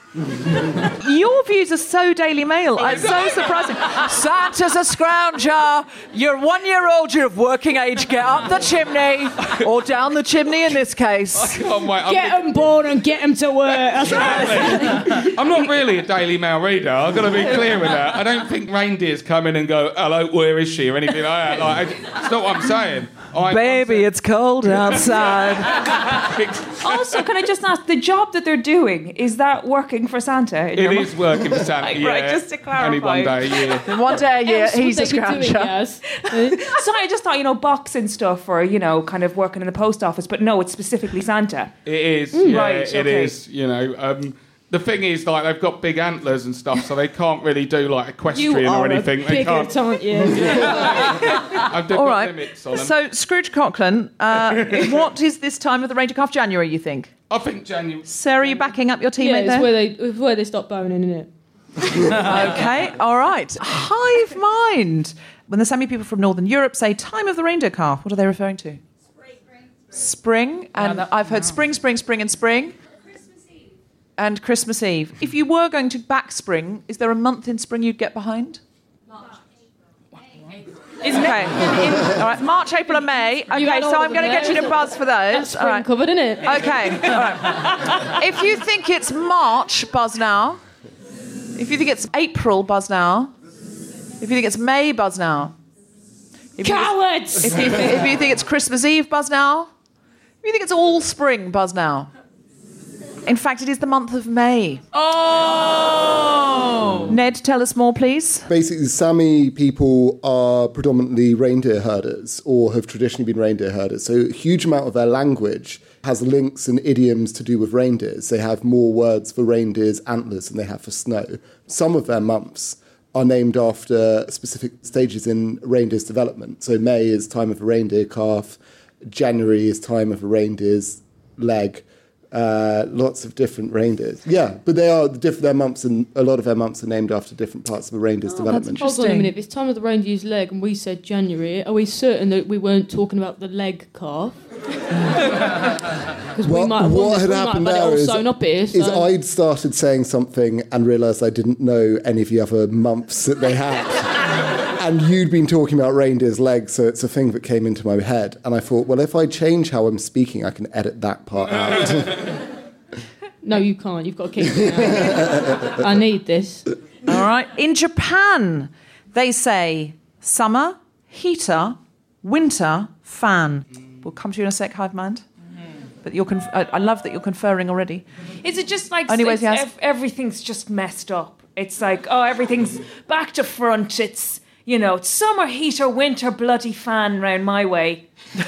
Your views are so Daily Mail. It's so surprising. Santa's a scrounger. You're one year old, you're of working age. Get up the chimney. Or down the chimney in this case. Oh, mate, I'm Get them born and get them to work. That's right. I'm not really a Daily Mail reader. I've got to be clear with that. I don't think reindeers come in and go, hello, where is she? Or anything like that. Like, it's not what I'm saying. I, Baby, it's cold outside. Also, can I just ask, the job that they're doing, is that working for Santa? It is working for Santa, Like, yeah. right, just to clarify. Only one day a year. One day a year, Else would he's a they be doing, scrounger. yes? So I just thought, you know, boxing stuff or, you know, kind of working in the post office, but no, it's specifically Santa. It is, Mm. yeah, Right, it okay. is, you know. Um, the thing is, like, they've got big antlers and stuff, so they can't really do, like, You equestrian are or anything. a They bigger can't. talent, yeah. I've they've All got right. limits on them. So, Scrooge Coughlin, uh, what is this time of the Reindeer Calf? January, you think? I think January. Sarah, are you backing up your Yeah, teammate it's there? where they it's where they stop boning, isn't it? Okay, all right. Hive mind. When the Sami people from Northern Europe say time of the reindeer calf, what are they referring to? Spring. Spring. And I've heard spring, spring, spring, and spring. Christmas Eve. And Christmas Eve. If you were going to back spring, is there a month in spring you'd get behind? Is Okay. All right. March, April, and May. Okay, had all so of I'm going to them get you there. to buzz for those. That's All spring right. covered, isn't it? Okay. All right. If you think it's March, buzz now. If you think it's April, buzz now. If you think it's May, buzz now. If you think Cowards! it's- If you, if you think it's Christmas Eve, buzz now. If you think it's all spring, buzz now. In fact, it is the month of May. Oh! Ned, tell us more, please. Basically, Sami people are predominantly reindeer herders or have traditionally been reindeer herders. So a huge amount of their language has links and idioms to do with reindeers. They have more words for reindeers' antlers than they have for snow. Some of their months are named after specific stages in reindeer's development. So May is time of a reindeer calf. January is time of a reindeer's leg. Uh, lots of different reindeers. Yeah, but they are the different. Their months and a lot of their months are named after different parts of a reindeer's development. Hold on a minute. If it's time of the reindeer's leg and we said January, are we certain that we weren't talking about the leg calf? Because we Well, might have won what this, had we might happened have had it there all is, sewn up here. is So. I'd started saying something and realised I didn't know any of the other months that they had. And you'd been talking about reindeer's legs, so it's a thing that came into my head. And I thought, well, if I change how I'm speaking, I can edit that part out. No, you can't. You've got to keep it out. I need this. All right. In Japan, they say summer, heater, winter, fan. We'll come to you in a sec, Hive Mind. But you're conf- I, I love that you're conferring already. Is it just like Anyways, it's- yes. ev- everything's just messed up? It's like, oh, everything's back to front. It's, you know, it's summer, heater, winter, bloody fan round my way. Yeah,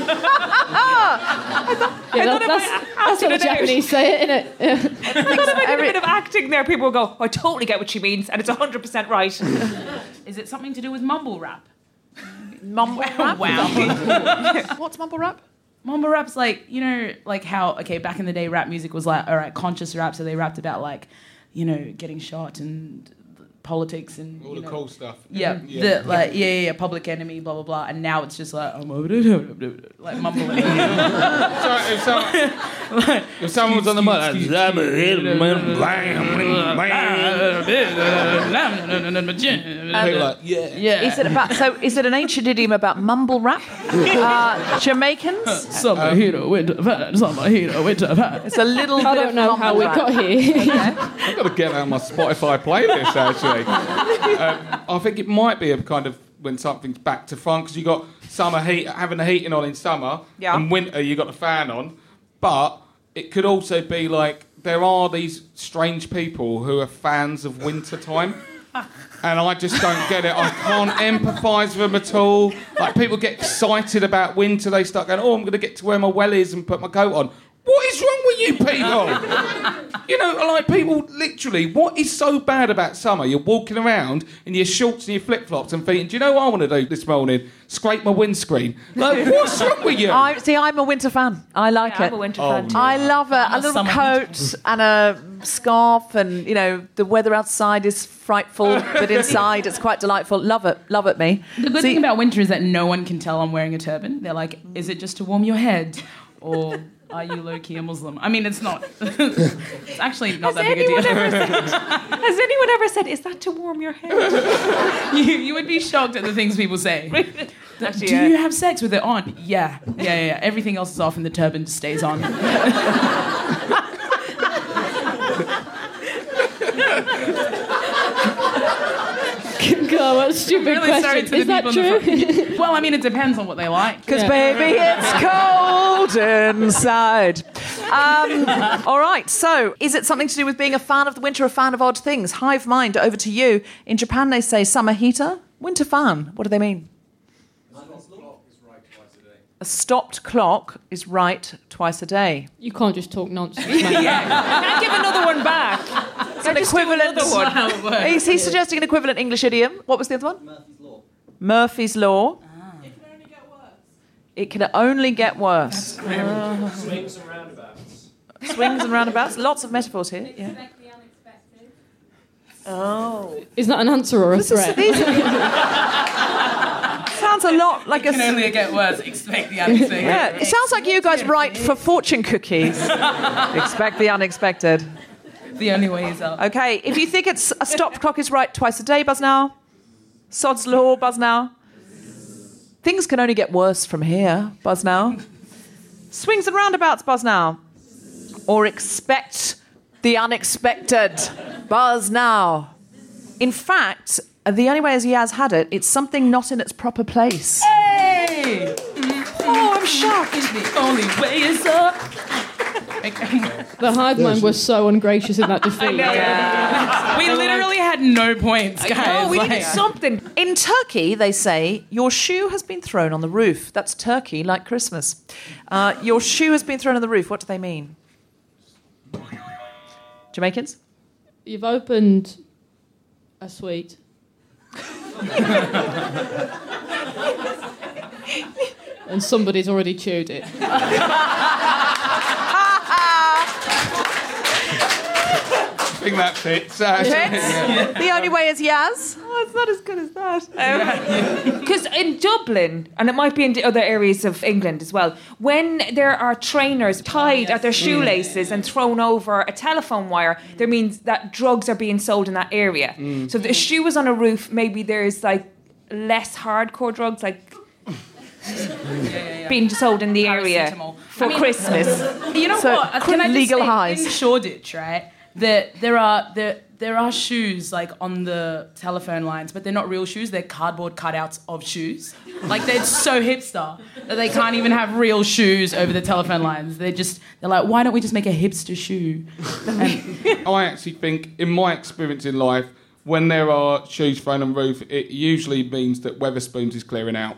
that, that's, that's what the Japanese say, isn't it? Yeah. I thought if I did a bit of acting there, people would go, oh, I totally get what she means, and it's one hundred percent right. Is it something to do with mumble rap? Mumble rap? Wow. What's mumble rap? Mumble rap's like, you know, like how, okay, back in the day, rap music was like, all right, conscious rap, so they rapped about like, you know, getting shot and politics and all you the know, cool stuff. Yeah, Yeah. The, like yeah, yeah, yeah, Public Enemy, blah blah blah, and now it's just like I'm like mumbling. So if someone, if someone was on the mic, like, Um, like, yeah, yeah. Is it about? So, is it an ancient idiom about mumble rap? Uh, Jamaicans? Summer hero, winter fan, summer hero, winter fan. It's a little I bit don't of know how mumble we rap. got here. I've got to get out my Spotify playlist actually. um, I think it might be a kind of when something's back to front because you got summer heat, having the heating on in summer, Yeah. and winter you got the fan on. But it could also be like there are these strange people who are fans of winter time. And I just don't get it. I can't empathise with them at all. Like, people get excited about winter. They start going, oh, I'm going to get to wear my wellies and put my coat on. What is wrong with you people? You know, like, people, literally, what is so bad about summer? You're walking around in your shorts and your flip-flops and thinking, do you know what I want to do this morning? Scrape my windscreen. Like, what's wrong with you? I see. I'm a winter fan. I like Yeah, it. I'm a winter Oh, fan too. I love a, a a little summer coat and a scarf, and you know the weather outside is frightful, but inside it's quite delightful. Love it, love it, me. The good See- thing about winter is that no one can tell I'm wearing a turban. They're like, is it just to warm your head? Or Are you low-key a Muslim? I mean, it's not. It's actually not Has that big a anyone deal. ever said, has anyone ever said, is that to warm your head? you, you would be shocked at the things people say. Actually, Do yeah. you have sex with it on? Yeah. Yeah, yeah, yeah. Everything else is off and the turban just stays on. God, what a stupid really question. sorry to Is the that people in true? the front. Well, I mean, it depends on what they like. Because, baby, it's cold inside. Um, all right, so is it something to do with being a fan of the winter or a fan of odd things? Hive mind, over to you. In Japan, they say summer heater, winter fan. What do they mean? A stopped clock is right twice a day. You can't just talk nonsense, mate. Can I give another one back? It's an equivalent one. Is he suggesting an equivalent English idiom? What was the other one? Murphy's Law. Murphy's Law. Ah. It can only get worse. It can only get worse. Uh, Swings and roundabouts. Swings and roundabouts. Lots of metaphors here. Yeah. Oh. Is that an answer or a This is- threat? these sounds a lot like It a... can only get worse. Expect the unexpected. Yeah, it sounds like you guys write for fortune cookies. Expect the unexpected. The only way is up. Okay, if you think it's a stopped clock is right twice a day, buzz now. Sod's law, buzz now. Things can only get worse from here, buzz now. Swings and roundabouts, buzz now. Or expect the unexpected, buzz now. In fact, the only way as Yaz had it, it's something not in its proper place. Hey! Oh, I'm shocked. The only way is up. The hive mind was so ungracious in that defeat. Yeah. We literally had no points, guys. No, we Like- needed something. In Turkey, they say, your shoe has been thrown on the roof. That's Turkey, like Christmas. Uh, your shoe has been thrown on the roof. What do they mean? Jamaicans? You've opened a sweet. And somebody's already chewed it. I think that fits. Uh, Fits? yeah. The only way is Yaz. Oh, it's not as good as that. Because in Dublin, and it might be in the other areas of England as well, when there are trainers tied at their shoelaces and thrown over a telephone wire, that means that drugs are being sold in that area. Mm. So if the shoe is on a roof, maybe there's like less hardcore drugs, like being sold in the area Paracetamol. for I mean, Christmas. You know So, what? Can I just legal say, highs. in Shoreditch, right? That there are there there are shoes like on the telephone lines, but they're not real shoes. They're cardboard cutouts of shoes. Like they're so hipster that they can't even have real shoes over the telephone lines. They're just they're like, why don't we just make a hipster shoe? And I actually think, in my experience in life, when there are shoes thrown on the roof, it usually means that Weatherspoons is clearing out.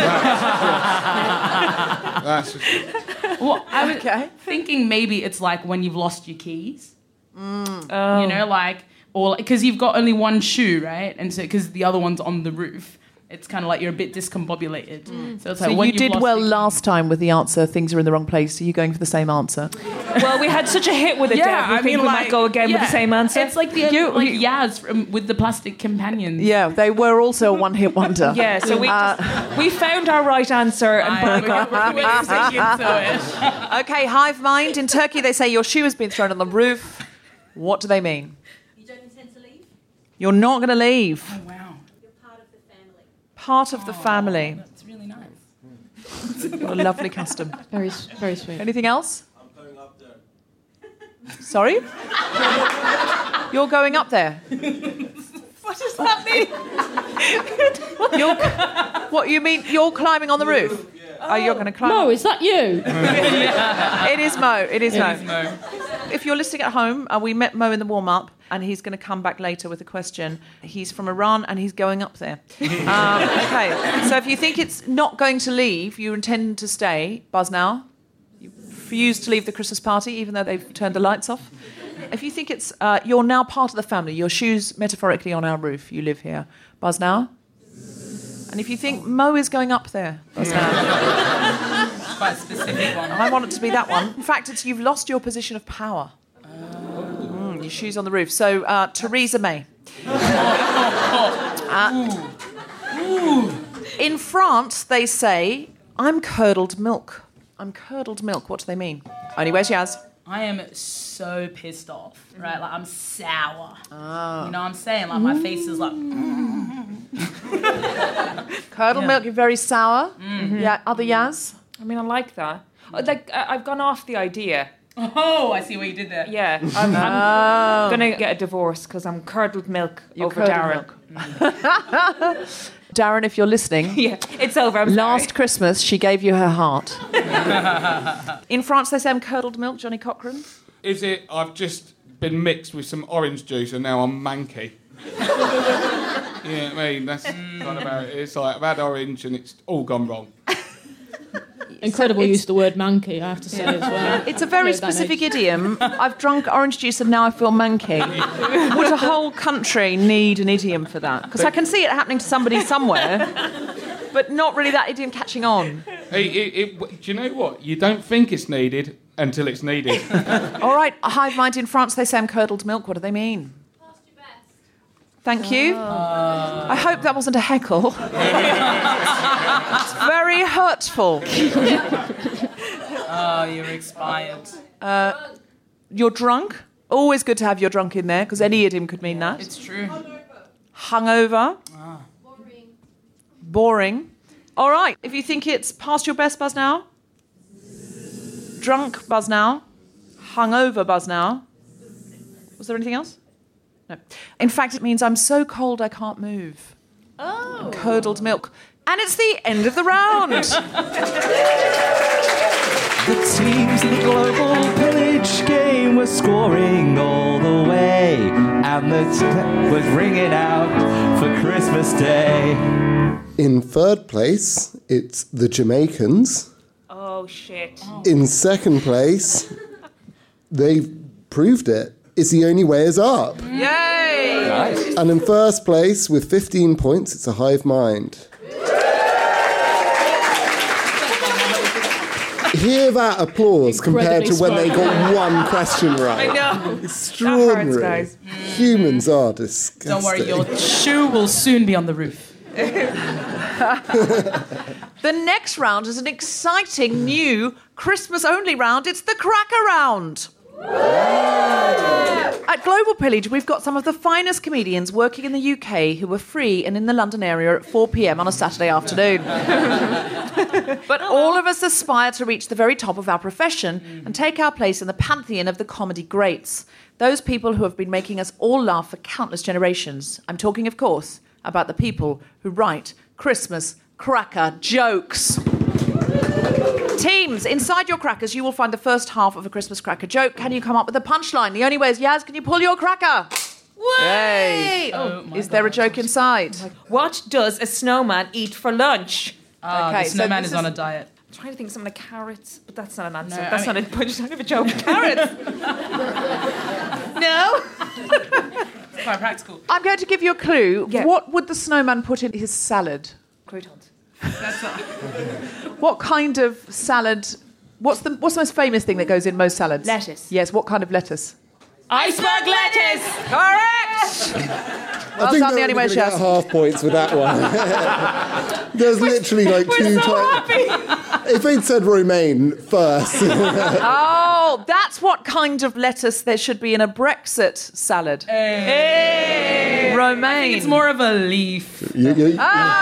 That's just... well, I was Okay. thinking maybe it's like when you've lost your keys. Mm. You know, like, or because you've got only one shoe, right? And so, because the other one's on the roof, it's kind of like you're a bit discombobulated. So it's So like when you you've did lost well the- last time with the answer, things are in the wrong place. Are you going for the same answer? Well, we had such a hit with it, Yeah, Deb. We I think mean, we like, might go again with yeah. the same answer. It's like the You- like you- Yaz from, with the plastic companions. Yeah, they were also a one-hit wonder. Yeah, so we Uh, just, we found our right answer and I- broke we're- up. we're- we're sticking to it. Okay, hive mind. In Turkey, they say your shoe has been thrown on the roof. What do they mean? You don't intend to leave? You're not going to leave. Oh, wow. You're part of the family. Part of the family. That's really nice. What a lovely custom. Very, very sweet. Anything else? I'm going up there. Sorry? You're going up there? What does that mean? You're, what, you mean you're climbing on the roof? Oh, you're going to climb. Mo, is that you? It is Mo. It is It Mo. is Mo. If you're listening at home, uh, we met Mo in the warm-up, and he's going to come back later with a question. He's from Iran, and he's going up there. um, okay, so if you think it's not going to leave, you intend to stay, buzz now. You refuse to leave the Christmas party, even though they've turned the lights off. If you think it's, uh, you're now part of the family, your shoes metaphorically on our roof, you live here, buzz now. And if you think Mo is going up there, buzz now. Quite a specific one. I want it to be that one. In fact, it's you've lost your position of power. Mm, your shoes on the roof. So, uh, Theresa May. Uh, in France, they say, I'm curdled milk. I'm curdled milk. What do they mean? Only where's Yaz? I am so pissed off, right? Like, I'm sour. Oh. You know what I'm saying? Like, my face is like... Curdled Yeah. milk, you're very sour. Mm-hmm. Yeah, other Yaz? I mean, I like that. Like, I- I've gone off the idea. Oh, I see what you did there. Yeah, I'm, I'm going to get a divorce because I'm curdled milk You're over curdled Darren. Darren, if you're listening. Yeah, it's over. I'm Last sorry. Christmas, she gave you her heart. In France, they say I'm curdled milk, Johnny Cochran. Is it, I've just been mixed with some orange juice and now I'm manky? Yeah, I mean, that's kind of how it is. Like, I've had orange and it's all gone wrong. Incredible use of the word manky, I have to say as well. It's a very Yeah, that specific age. idiom. I've drunk orange juice and now I feel manky. Would a whole country need an idiom for that? Because I can see it happening to somebody somewhere, but not really that idiom catching on. It, it, it, do you know what? You don't think it's needed until it's needed. All right, a hive mind in France, they say I'm curdled milk. What do they mean? Thank you. I hope that wasn't a heckle. It's very hurtful. Oh, you're expired. Uh, you're drunk. Always good to have you're drunk in there, because any idiom could mean that. It's true. Hungover. Ah. Boring. All right, if you think it's past your best, buzz now. Drunk, buzz now. Hungover, buzz now. Was there anything else? No. In fact, it means I'm so cold I can't move. Oh. Curdled milk. And it's the end of the round. The teams in the global pillage game were scoring all the way, and the t- was ringing out for Christmas Day. In third place, it's the Jamaicans. Oh, shit. In second place, they've proved it. It's the only way is up. Yay! Nice. And in first place, with fifteen points, it's a hive mind. Hear that applause compared to when they got one question right. I know. Extraordinary. That hurts, guys. Humans are disgusting. Don't worry, your shoe will soon be on the roof. The next round is an exciting new Christmas-only round. It's the Cracker Round. At Global Pillage, we've got some of the finest comedians working in the U K who are free and in the London area at four p.m. on a Saturday afternoon. But all of us aspire to reach the very top of our profession and take our place in the pantheon of the comedy greats. Those people who have been making us all laugh for countless generations. I'm talking, of course, about the people who write Christmas cracker jokes. Teams, inside your crackers, you will find the first half of a Christmas cracker joke. Can you come up with a punchline? The only way is, Yaz, can you pull your cracker? Yay! Oh, my is there a joke inside? What does a snowman eat for lunch? Ah, Okay, the so snowman this is on is- a diet. I'm trying to think of something like carrots, but that's not an answer. No, I that's mean- not a punchline of a joke. Carrots! No? It's quite practical. I'm going to give you a clue. Yeah. What would the snowman put in his salad? Croutons. That's not... What kind of salad? What's the what's the most famous thing that goes in most salads? Lettuce. Yes, what kind of lettuce? Iceberg lettuce! Correct! I Well think done, the they're only way, going to get Shaz. half points with that one. There's literally like We're two so times. happy! If they'd said romaine first. Oh, that's what kind of lettuce there should be in a Brexit salad. Hey. Romaine. It's more of a leaf. you, you,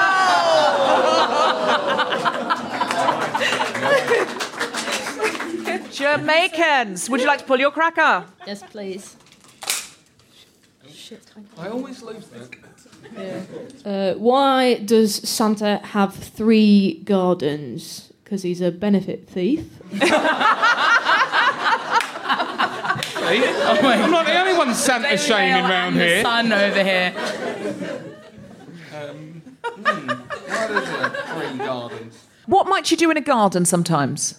Jamaicans, would you like to pull your cracker? Yes, please. Shit. I always lose that. Uh, why does Santa have three gardens? Because he's a benefit thief. See? I'm not the only one Santa shaming round The here. sun over here. Um, hmm, what is it? Three gardens. What might you do in a garden sometimes?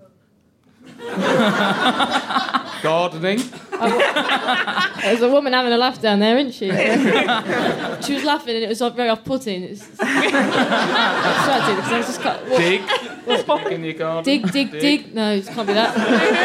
Gardening. There's a woman having a laugh down there, isn't she? She was laughing and it was like, very off-putting. It's distracted because I was just cut. What? Dig. Dig in your garden. Dig, dig, dig. No, it can't be that.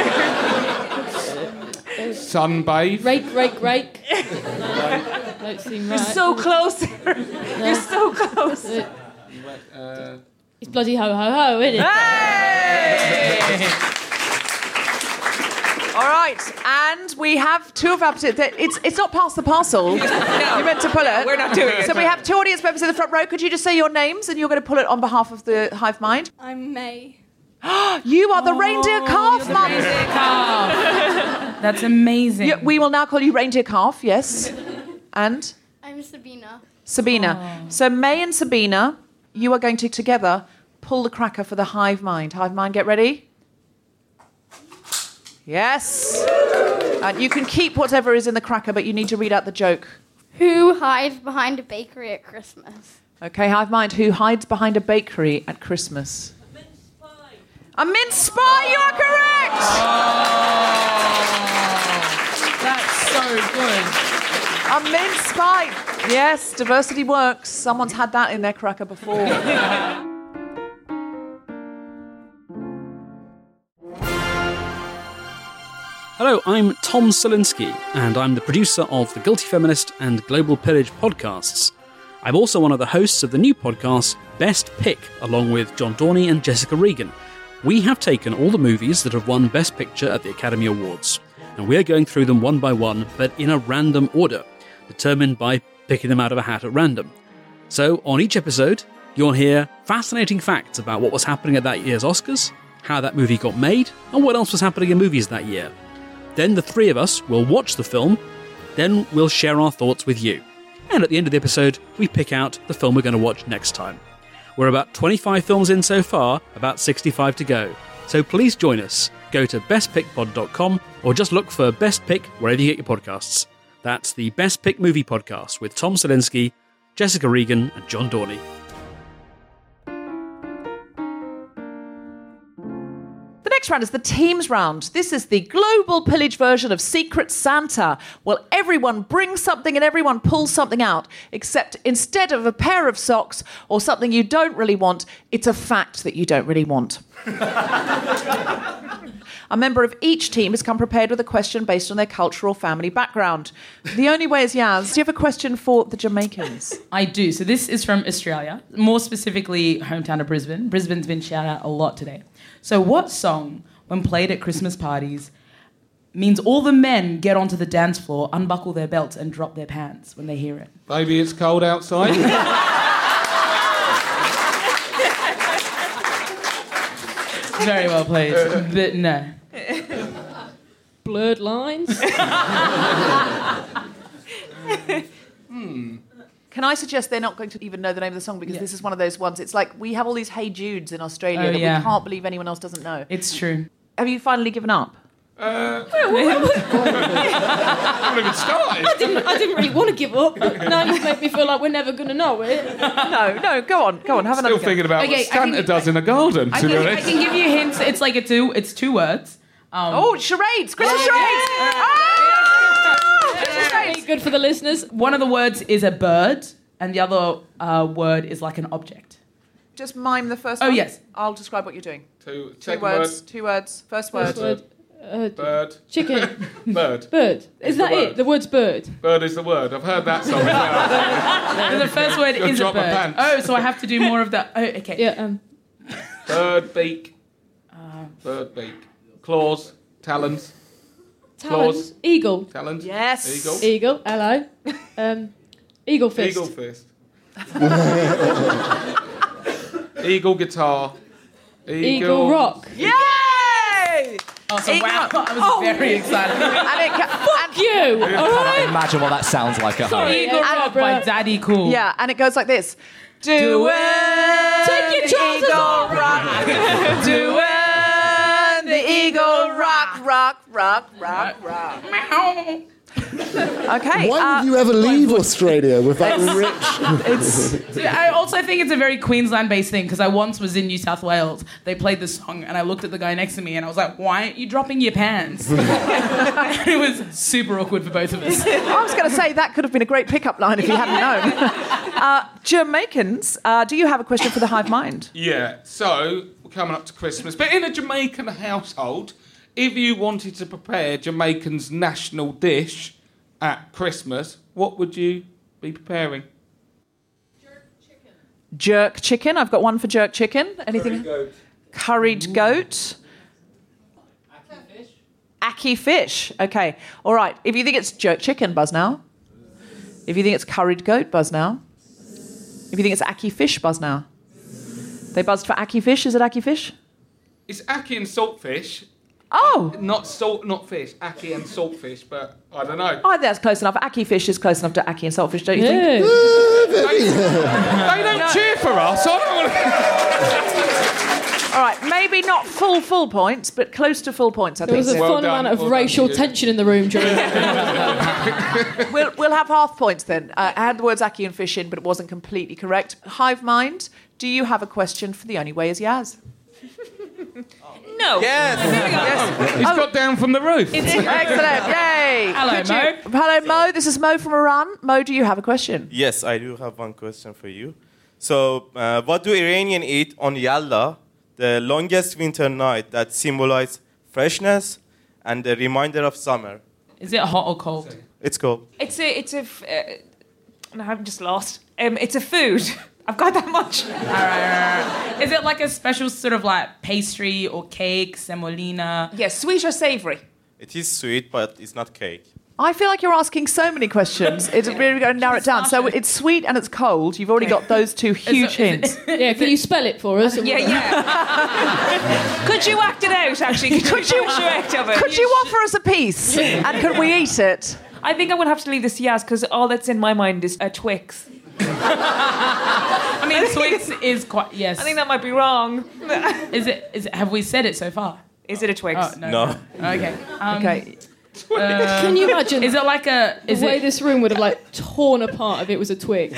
Sunbathe. Rake, rake, rake. No, don't seem right. You're so close. You're so close. Uh, Uh, It's bloody ho ho ho, isn't it? Hey! All right, and we have two of our... It's, it's not past the parcel. No. You're meant to pull it. We're not doing it. So we have two audience members in the front row. Could you just say your names and you're going to pull it on behalf of the Hive Mind? I'm May. You are the reindeer calf, Mum. Reindeer calf. That's amazing. You, we will now call you reindeer calf, yes. And? I'm Sabina. Sabina. So May and Sabina, you are going to together pull the cracker for the Hive Mind. Hive Mind, get ready. Yes. And you can keep whatever is in the cracker, but you need to read out the joke. Who hides behind a bakery at Christmas? Okay, Hive Mind, who hides behind a bakery at Christmas? A mince spy, you are correct! Oh, that's so good. A mince spy. Yes, diversity works. Someone's had that in their cracker before. Hello, I'm Tom Selinsky, and I'm the producer of the Guilty Feminist and Global Pillage podcasts. I'm also one of the hosts of the new podcast, Best Pick, along with John Dorney and Jessica Regan. We have taken all the movies that have won Best Picture at the Academy Awards, and we're going through them one by one, but in a random order, determined by picking them out of a hat at random. So, on each episode, you'll hear fascinating facts about what was happening at that year's Oscars, how that movie got made, and what else was happening in movies that year. Then the three of us will watch the film, then we'll share our thoughts with you. And at the end of the episode, we pick out the film we're going to watch next time. We're about twenty-five films in so far, about sixty-five to go. So please join us. Go to best pick pod dot com or just look for Best Pick wherever you get your podcasts. That's the Best Pick Movie Podcast with Tom Selinsky, Jessica Regan and John Dorney. The next round is the teams round. This is the global pillage version of Secret Santa. Well, everyone brings something and everyone pulls something out, except instead of a pair of socks or something you don't really want, it's a fact that you don't really want. A member of each team has come prepared with a question based on their cultural family background. The only way is Yaz. Do you have a question for the Jamaicans? I do. So this is from Australia, more specifically hometown of Brisbane. Brisbane's been shouted out a lot today. So what song, when played at Christmas parties, means all the men get onto the dance floor, unbuckle their belts and drop their pants when they hear it? Baby, it's cold outside. Very well played, but no. Blurred lines. hmm. Can I suggest they're not going to even know the name of the song because yeah. this is one of those ones. It's like we have all these Hey Judes in Australia oh, that yeah. we can't believe anyone else doesn't know. It's true. Have you finally given up? Uh, I haven't even started. I didn't, I didn't really want to give up. Now you make me feel like we're never going to know it. No, no, go on, go on, have another Still thinking about okay, what Santa can, does in a garden, I to can, be honest. I can give you hints. It's like a two, it's two words. Um, oh, charades! Christmas yeah. charades! Yeah. Oh! Christmas charades! Good for the listeners. One of the words is a bird, and the other uh, word is like an object. Just mime the first oh, one. Oh, yes. I'll describe what you're doing. Two, two words, word. two words. First word. First word. Uh, bird. Chicken. Bird. Bird. Is that the it? The word's bird. Bird is the word. I've heard that song as well. The first word You'll is drop a bird. A pants. Oh, so I have to do more of that. Oh, okay. Yeah. Um. Bird, beak. Uh, Bird, beak. Claws. Talons. Talons. Claws. Eagle. Talons. Yes. Eagle. Eagle. Hello. Um. Eagle fist. Eagle fist. Eagle guitar. Eagle, Eagle rock. Yay! Oh, so Eagle wow, rock. I was Oh. very excited. And it ca- Fuck you! All right. Imagine what that sounds like at home. Sorry, Eagle yeah, rock bro. by Daddy Cool. Yeah, and it goes like this. Do, Do it. Take your trousers off. Rock. Do it. The eagle rock, rock, rock, rock, rock. Okay. Why uh, would you ever leave Australia with that rich... It's, I also think it's a very Queensland-based thing because I once was in New South Wales. They played this song and I looked at the guy next to me and I was like, why aren't you dropping your pants? It was super awkward for both of us. I was going to say that could have been a great pickup line if you hadn't known. Uh, Jamaicans, uh, do you have a question for the Hive Mind? Yeah, so we're coming up to Christmas. But in a Jamaican household, if you wanted to prepare Jamaican's national dish at Christmas, what would you be preparing? Jerk chicken. I've got one for jerk chicken. Anything? Very good. Curried goat. Ackee fish. Okay. All right. If you think it's jerk chicken, buzz now. If you think it's curried goat, buzz now. If you think it's ackee fish, buzz now. They buzzed for ackee fish. Is it ackee fish? It's ackee and saltfish. Oh. Not salt, not fish. Ackee and saltfish, but I don't know. I think that's close enough. Ackee fish is close enough to ackee and saltfish, don't you Yeah. think? They, they don't No. cheer for us. I don't want All right, maybe not full full points, but close to full points, I There think. was a fun amount of racial tension in the room during we'll, we'll have half points then. Uh, I had the words ackee and fish in, but it wasn't completely correct. Hive Mind, do you have a question for The Only Way is Yaz? No. Yes. Yes. He's got down from the roof. Excellent, yay. Hello, Could Mo. you- Hello, Mo. This is Mo from Iran. Mo, do you have a question? Yes, I do have one question for you. So, uh, what do Iranians eat on Yalda, the longest winter night that symbolizes freshness and the reminder of summer? Is it hot or cold? It's cold. It's a, it's a, f- uh, no, I'm just lost. Um, it's a food. I've got that much. Is it like a special sort of like pastry or cake, semolina? Yes, sweet or savoury? It is sweet, but it's not cake. I feel like you're asking so many questions. It's really going to narrow it down. So it's sweet and it's cold. You've already got those two huge hints. Yeah, can you spell it for us? Yeah, yeah. Could you act it out, actually? Could, Could you you, act of it? could you offer us a piece? And could we eat it? I think I'm going to have to leave this to Yaz because all that's in my mind is a Twix. I mean, Twix is quite, yes. I think that might be wrong. Is it, is it, have we said it so far? Is it a Twix? Oh, no. No. Okay. Um, Okay. uh, Can you imagine? Is it like a... The Is way it, this room would have like torn apart if it was a Twix.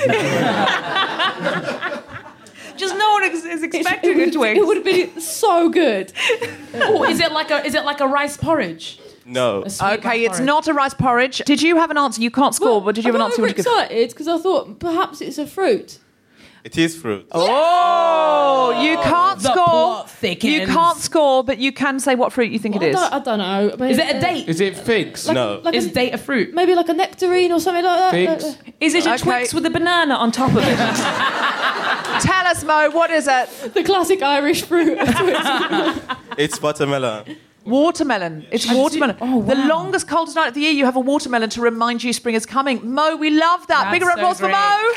Just no one ex- is expecting it, a Twix. It would have been so good. oh, is it like a is it like a rice porridge? No. A sweet Okay, rice it's porridge. not a rice porridge. Did you have an answer? You can't score, but did you have an I answer you got want to give? excited because I thought perhaps it's a fruit. It is fruit. Oh, you can't The score. plot thickens. You can't score, but you can say what fruit you think Well, it I, is. don't, I don't know. I mean, Is it a uh, date? Is it figs? Like, No. like Is a, date a fruit? maybe like a nectarine or something like that. Figs. Uh, Is it a Okay. Twix with a banana on top of it? Tell us, Mo, what is it? the classic Irish fruit. It's watermelon. Watermelon. It's watermelon. Oh, The wow. longest, coldest night of the year, you have a watermelon to remind you spring is coming. Mo, we love that. That's Big round of so applause for great. Mo.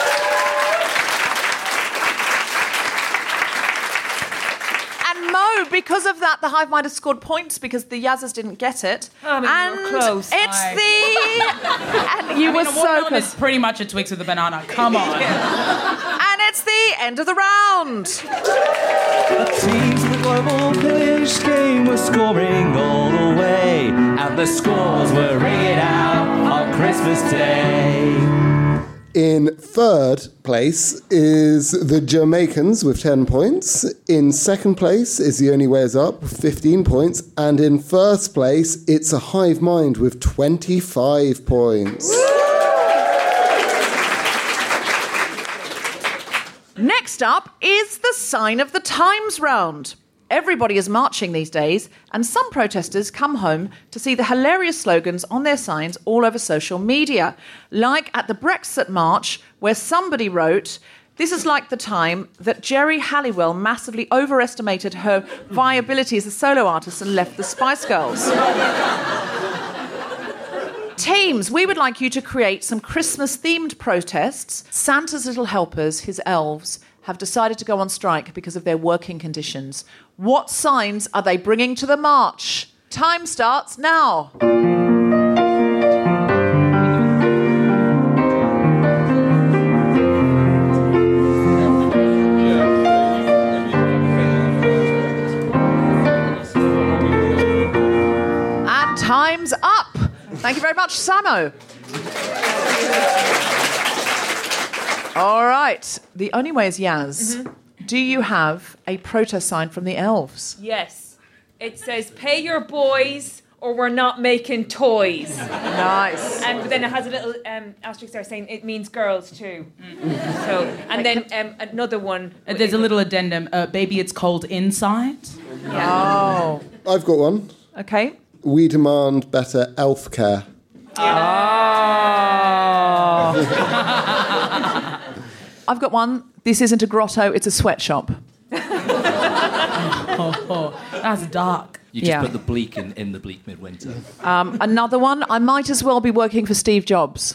And Mo, because of that, the Hive Mind has scored points because the Yazzers didn't get it. Oh, I mean, and you were close. it's Aye. the... and you I mean, were a so watermelon close. is pretty much a Twix with a banana. Come on. And it's the end of the round. Teams in the Global Pillage game were scoring all the way, and the scores were ringing out on Christmas Day. In third place is the Jamaicans with ten points. In second place is The Only Way Is Up with fifteen points. And in first place, it's a Hive Mind with twenty-five points. Next up is the Sign of the Times round. Everybody is marching these days, and some protesters come home to see the hilarious slogans on their signs all over social media. Like at the Brexit March, where somebody wrote, "This is like the time that Jerry Halliwell massively overestimated her viability as a solo artist and left the Spice Girls." Teams, we would like you to create some Christmas-themed protests. Santa's little helpers, his elves, have decided to go on strike because of their working conditions. What signs are they bringing to the march? Time starts now. And time's up. Thank you very much, Samo. All right. The Only Way is Yaz. Mm-hmm. Do you have a protest sign from the elves? Yes. It says, pay your boys or we're not making toys. Nice. And then it has a little um, asterisk there saying it means girls too. So, and then um, another one. Uh, There's a little addendum. Uh, baby, it's cold inside. Oh. I've got one. Okay. We demand better elf care. Oh. I've got one. This isn't a grotto, it's a sweatshop. Oh, that's dark. You just Yeah. put the bleak in, in the bleak midwinter. Um, another one. I might as well be working for Steve Jobs.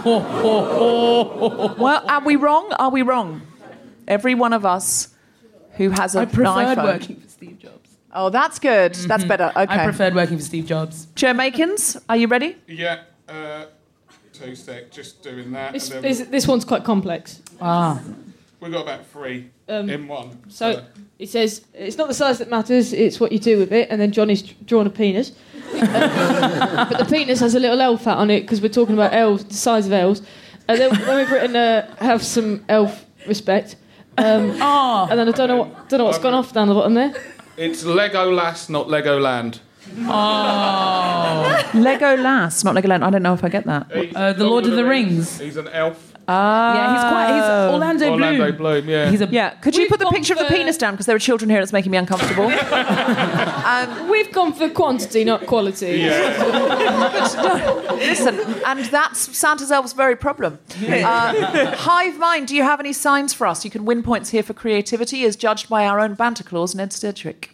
Well, are we wrong? Are we wrong? Every one of us who has a I preferred iPhone. working for Steve Jobs. Oh, that's good. That's better. Okay. I preferred working for Steve Jobs. Chair Makins, are you ready? Yeah, uh, two sec, just doing that. This, and then this, this one's quite complex. Ah. we've got about three Um, in one. So it says it's not the size that matters; it's what you do with it. And then Johnny's drawn a penis, but the penis has a little elf hat on it because we're talking about elves, the size of elves. And then when we've written uh, "have some elf respect," um, oh. and then I don't know what don't know what's gone off down the bottom there. It's Legolas, not Legoland. Oh. Legolas, not Legoland. I don't know if I get that. Uh, the Lord of the Rings. He's an elf. Ah. Yeah, he's quite. He's Orlando Bloom. Orlando Bloom, yeah. He's a. Yeah, could you We've put the gone picture of the for- penis down? Because there are children here, it's making me uncomfortable. um, We've gone for quantity, not quality. listen, and that's Santa's elf's very problem. Uh, Hive Mind, do you have any signs for us? You can win points here for creativity as judged by our own banter clause, Ned Stedrick.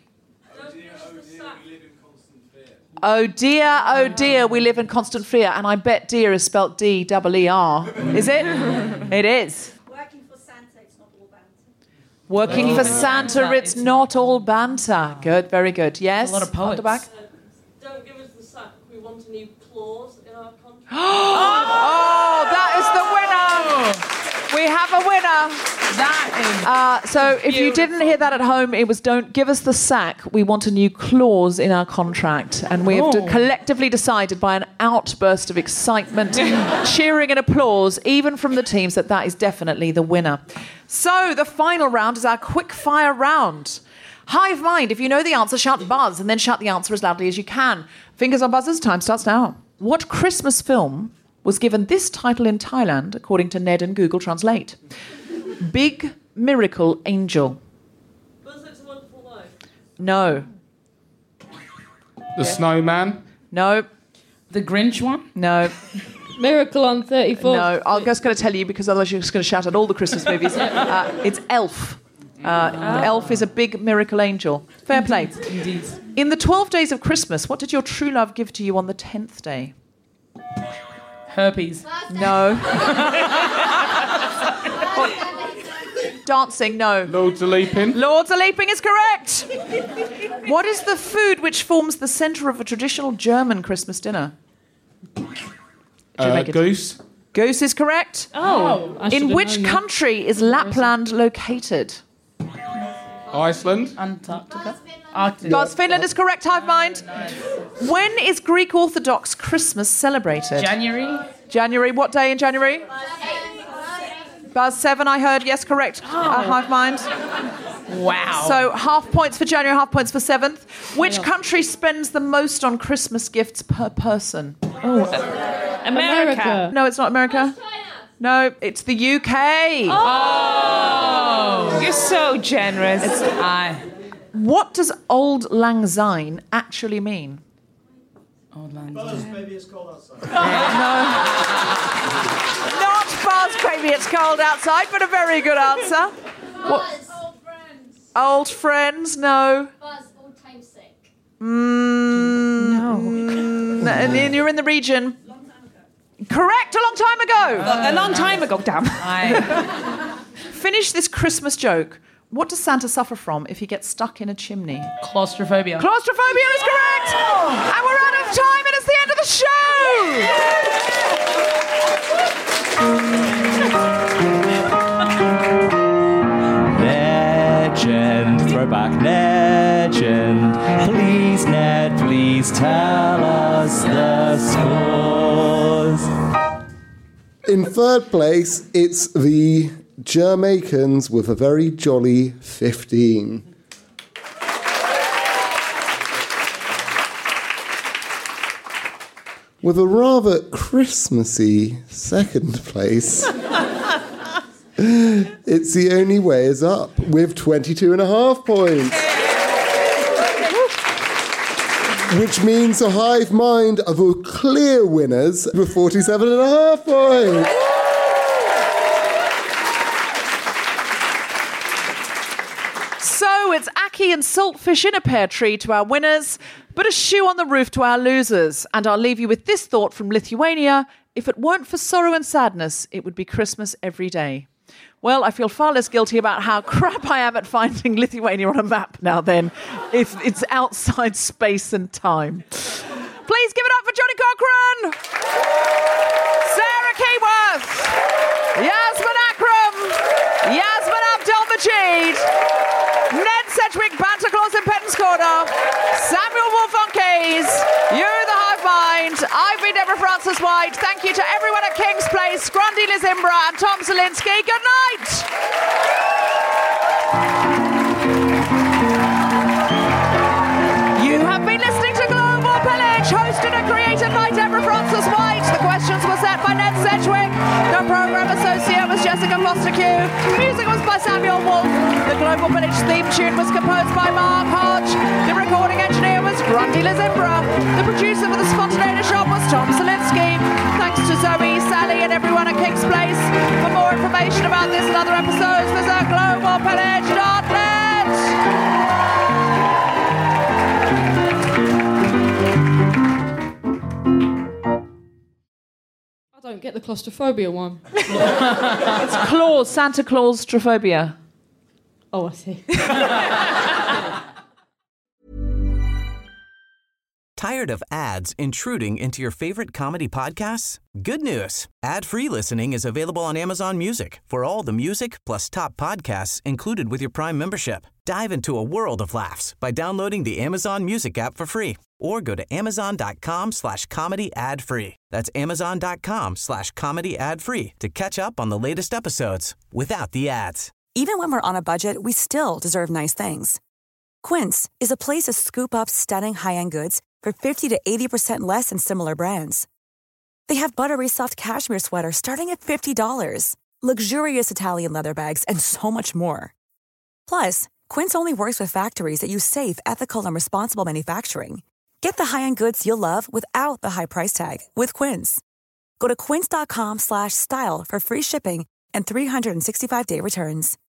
Oh dear, oh dear, we live in constant fear. And I bet dear is spelt D E E R. Is it? It is. Working for Santa, it's not all banter. Working for Santa, it's not all banter. Good, very good. Yes? A lot of poets. Back. Don't give us the sack. We want a new clause in our contract. Oh, that is the winner. We have a winner. That is. Uh, so if you didn't hear that at home, it was don't give us the sack. We want a new clause in our contract. And we have Oh. de- collectively decided by an outburst of excitement, cheering and applause, even from the teams, that that is definitely the winner. So the final round is our quick fire round. Hive Mind, if you know the answer, shout buzz and then shout the answer as loudly as you can. Fingers on buzzers, time starts now. What Christmas film was given this title in Thailand, according to Ned and Google Translate? Big Miracle Angel. Buzz, It's a Wonderful Life. No. The Snowman. No. The Grinch one? No. Miracle on thirty-fourth. No. I'm just going to tell you because otherwise you're just going to shout at all the Christmas movies. Uh, it's Elf. Uh, Elf is a big miracle angel. Fair play. Indeed. In the twelve days of Christmas, what did your true love give to you on the tenth day? Herpes. No. Dancing, no. Lords of Leaping. Lords of Leaping is correct. What is the food which forms the centre of a traditional German Christmas dinner? Uh, make it? goose. Goose is correct. Oh, I In should've which known that. country is Lapland located? Iceland. Antarctica. Arctic. Buzz, Finland is correct, Hive Mind. When is Greek Orthodox Christmas celebrated? January. January. What day in January? Buzz, seven, I heard. Yes, correct. Uh, Hive Mind. Wow. So half points for January, half points for seventh. Which country spends the most on Christmas gifts per person? Oh, America. No, it's not America. No, it's the U K. Oh, you're so generous. Aye. What does Old Lang Syne actually mean? Old Lang Buzz, baby, it's cold outside. Not Buzz, baby, it's cold outside, but a very good answer. What? Old friends. Old friends, no. Buzz, old time sick. Mm, no. Mm, and then you're in the region. Correct, a long time ago. A long time ago, damn. Aye. Finish this Christmas joke. What does Santa suffer from if he gets stuck in a chimney? Claustrophobia. Claustrophobia is correct! And we're out of time and it's the end of the show! Legend, throwback legend. Please, Ned, please tell us the scores. In third place, it's the Jamaicans with a very jolly fifteen. With a rather Christmassy second place, it's The Only Way Is Up with twenty-two and a half points. Which means a Hive Mind of a clear winners with forty-seven and a half points. So it's ackee and saltfish in a pear tree to our winners, but a shoe on the roof to our losers. And I'll leave you with this thought from Lithuania. If it weren't for sorrow and sadness, it would be Christmas every day. Well, I feel far less guilty about how crap I am at finding Lithuania on a map now then, if it's outside space and time. Please give it up for Johnny Cochran, Sarah Keyworth, Yasmin Akram, Yasmin Abdel-Majid, Ned Sedgwick, Banter Claus and Pettenskoda, Samuel Wolf-Onkeys, you the Hive Mind. I've been Deborah Francis White. Thank you to everyone at King's Place, Grundy Lizimbra and Tom Zielinski. Good night. You have been listening to Global Pillage, hosted and created by Deborah Francis White. The questions were set by Ned Sedgwick. The programme associate was Jessica Foster-Q. Music was by Samuel Wolf. The Global Village theme tune was composed by Mark Hodge. The recording engineer was Grundy Lizimbra. The producer for The Spontaneous Shop was Tom Zielinski. Thanks to Zoe, Sally and everyone at King's Place. For more information about this and other episodes, visit global pillage dot net. I don't get the claustrophobia one. It's Claus, Santa Claus Claustrophobia. Oh, I see. Tired of ads intruding into your favorite comedy podcasts? Good news. Ad-free listening is available on Amazon Music for all the music plus top podcasts included with your Prime membership. Dive into a world of laughs by downloading the Amazon Music app for free or go to amazon.com slash comedy ad free. That's amazon.com slash comedy ad free to catch up on the latest episodes without the ads. Even when we're on a budget, we still deserve nice things. Quince is a place to scoop up stunning high-end goods for fifty to eighty percent less than similar brands. They have buttery soft cashmere sweaters starting at fifty dollars, luxurious Italian leather bags, and so much more. Plus, Quince only works with factories that use safe, ethical, and responsible manufacturing. Get the high-end goods you'll love without the high price tag with Quince. Go to quince.com slash style for free shipping and three sixty-five day returns.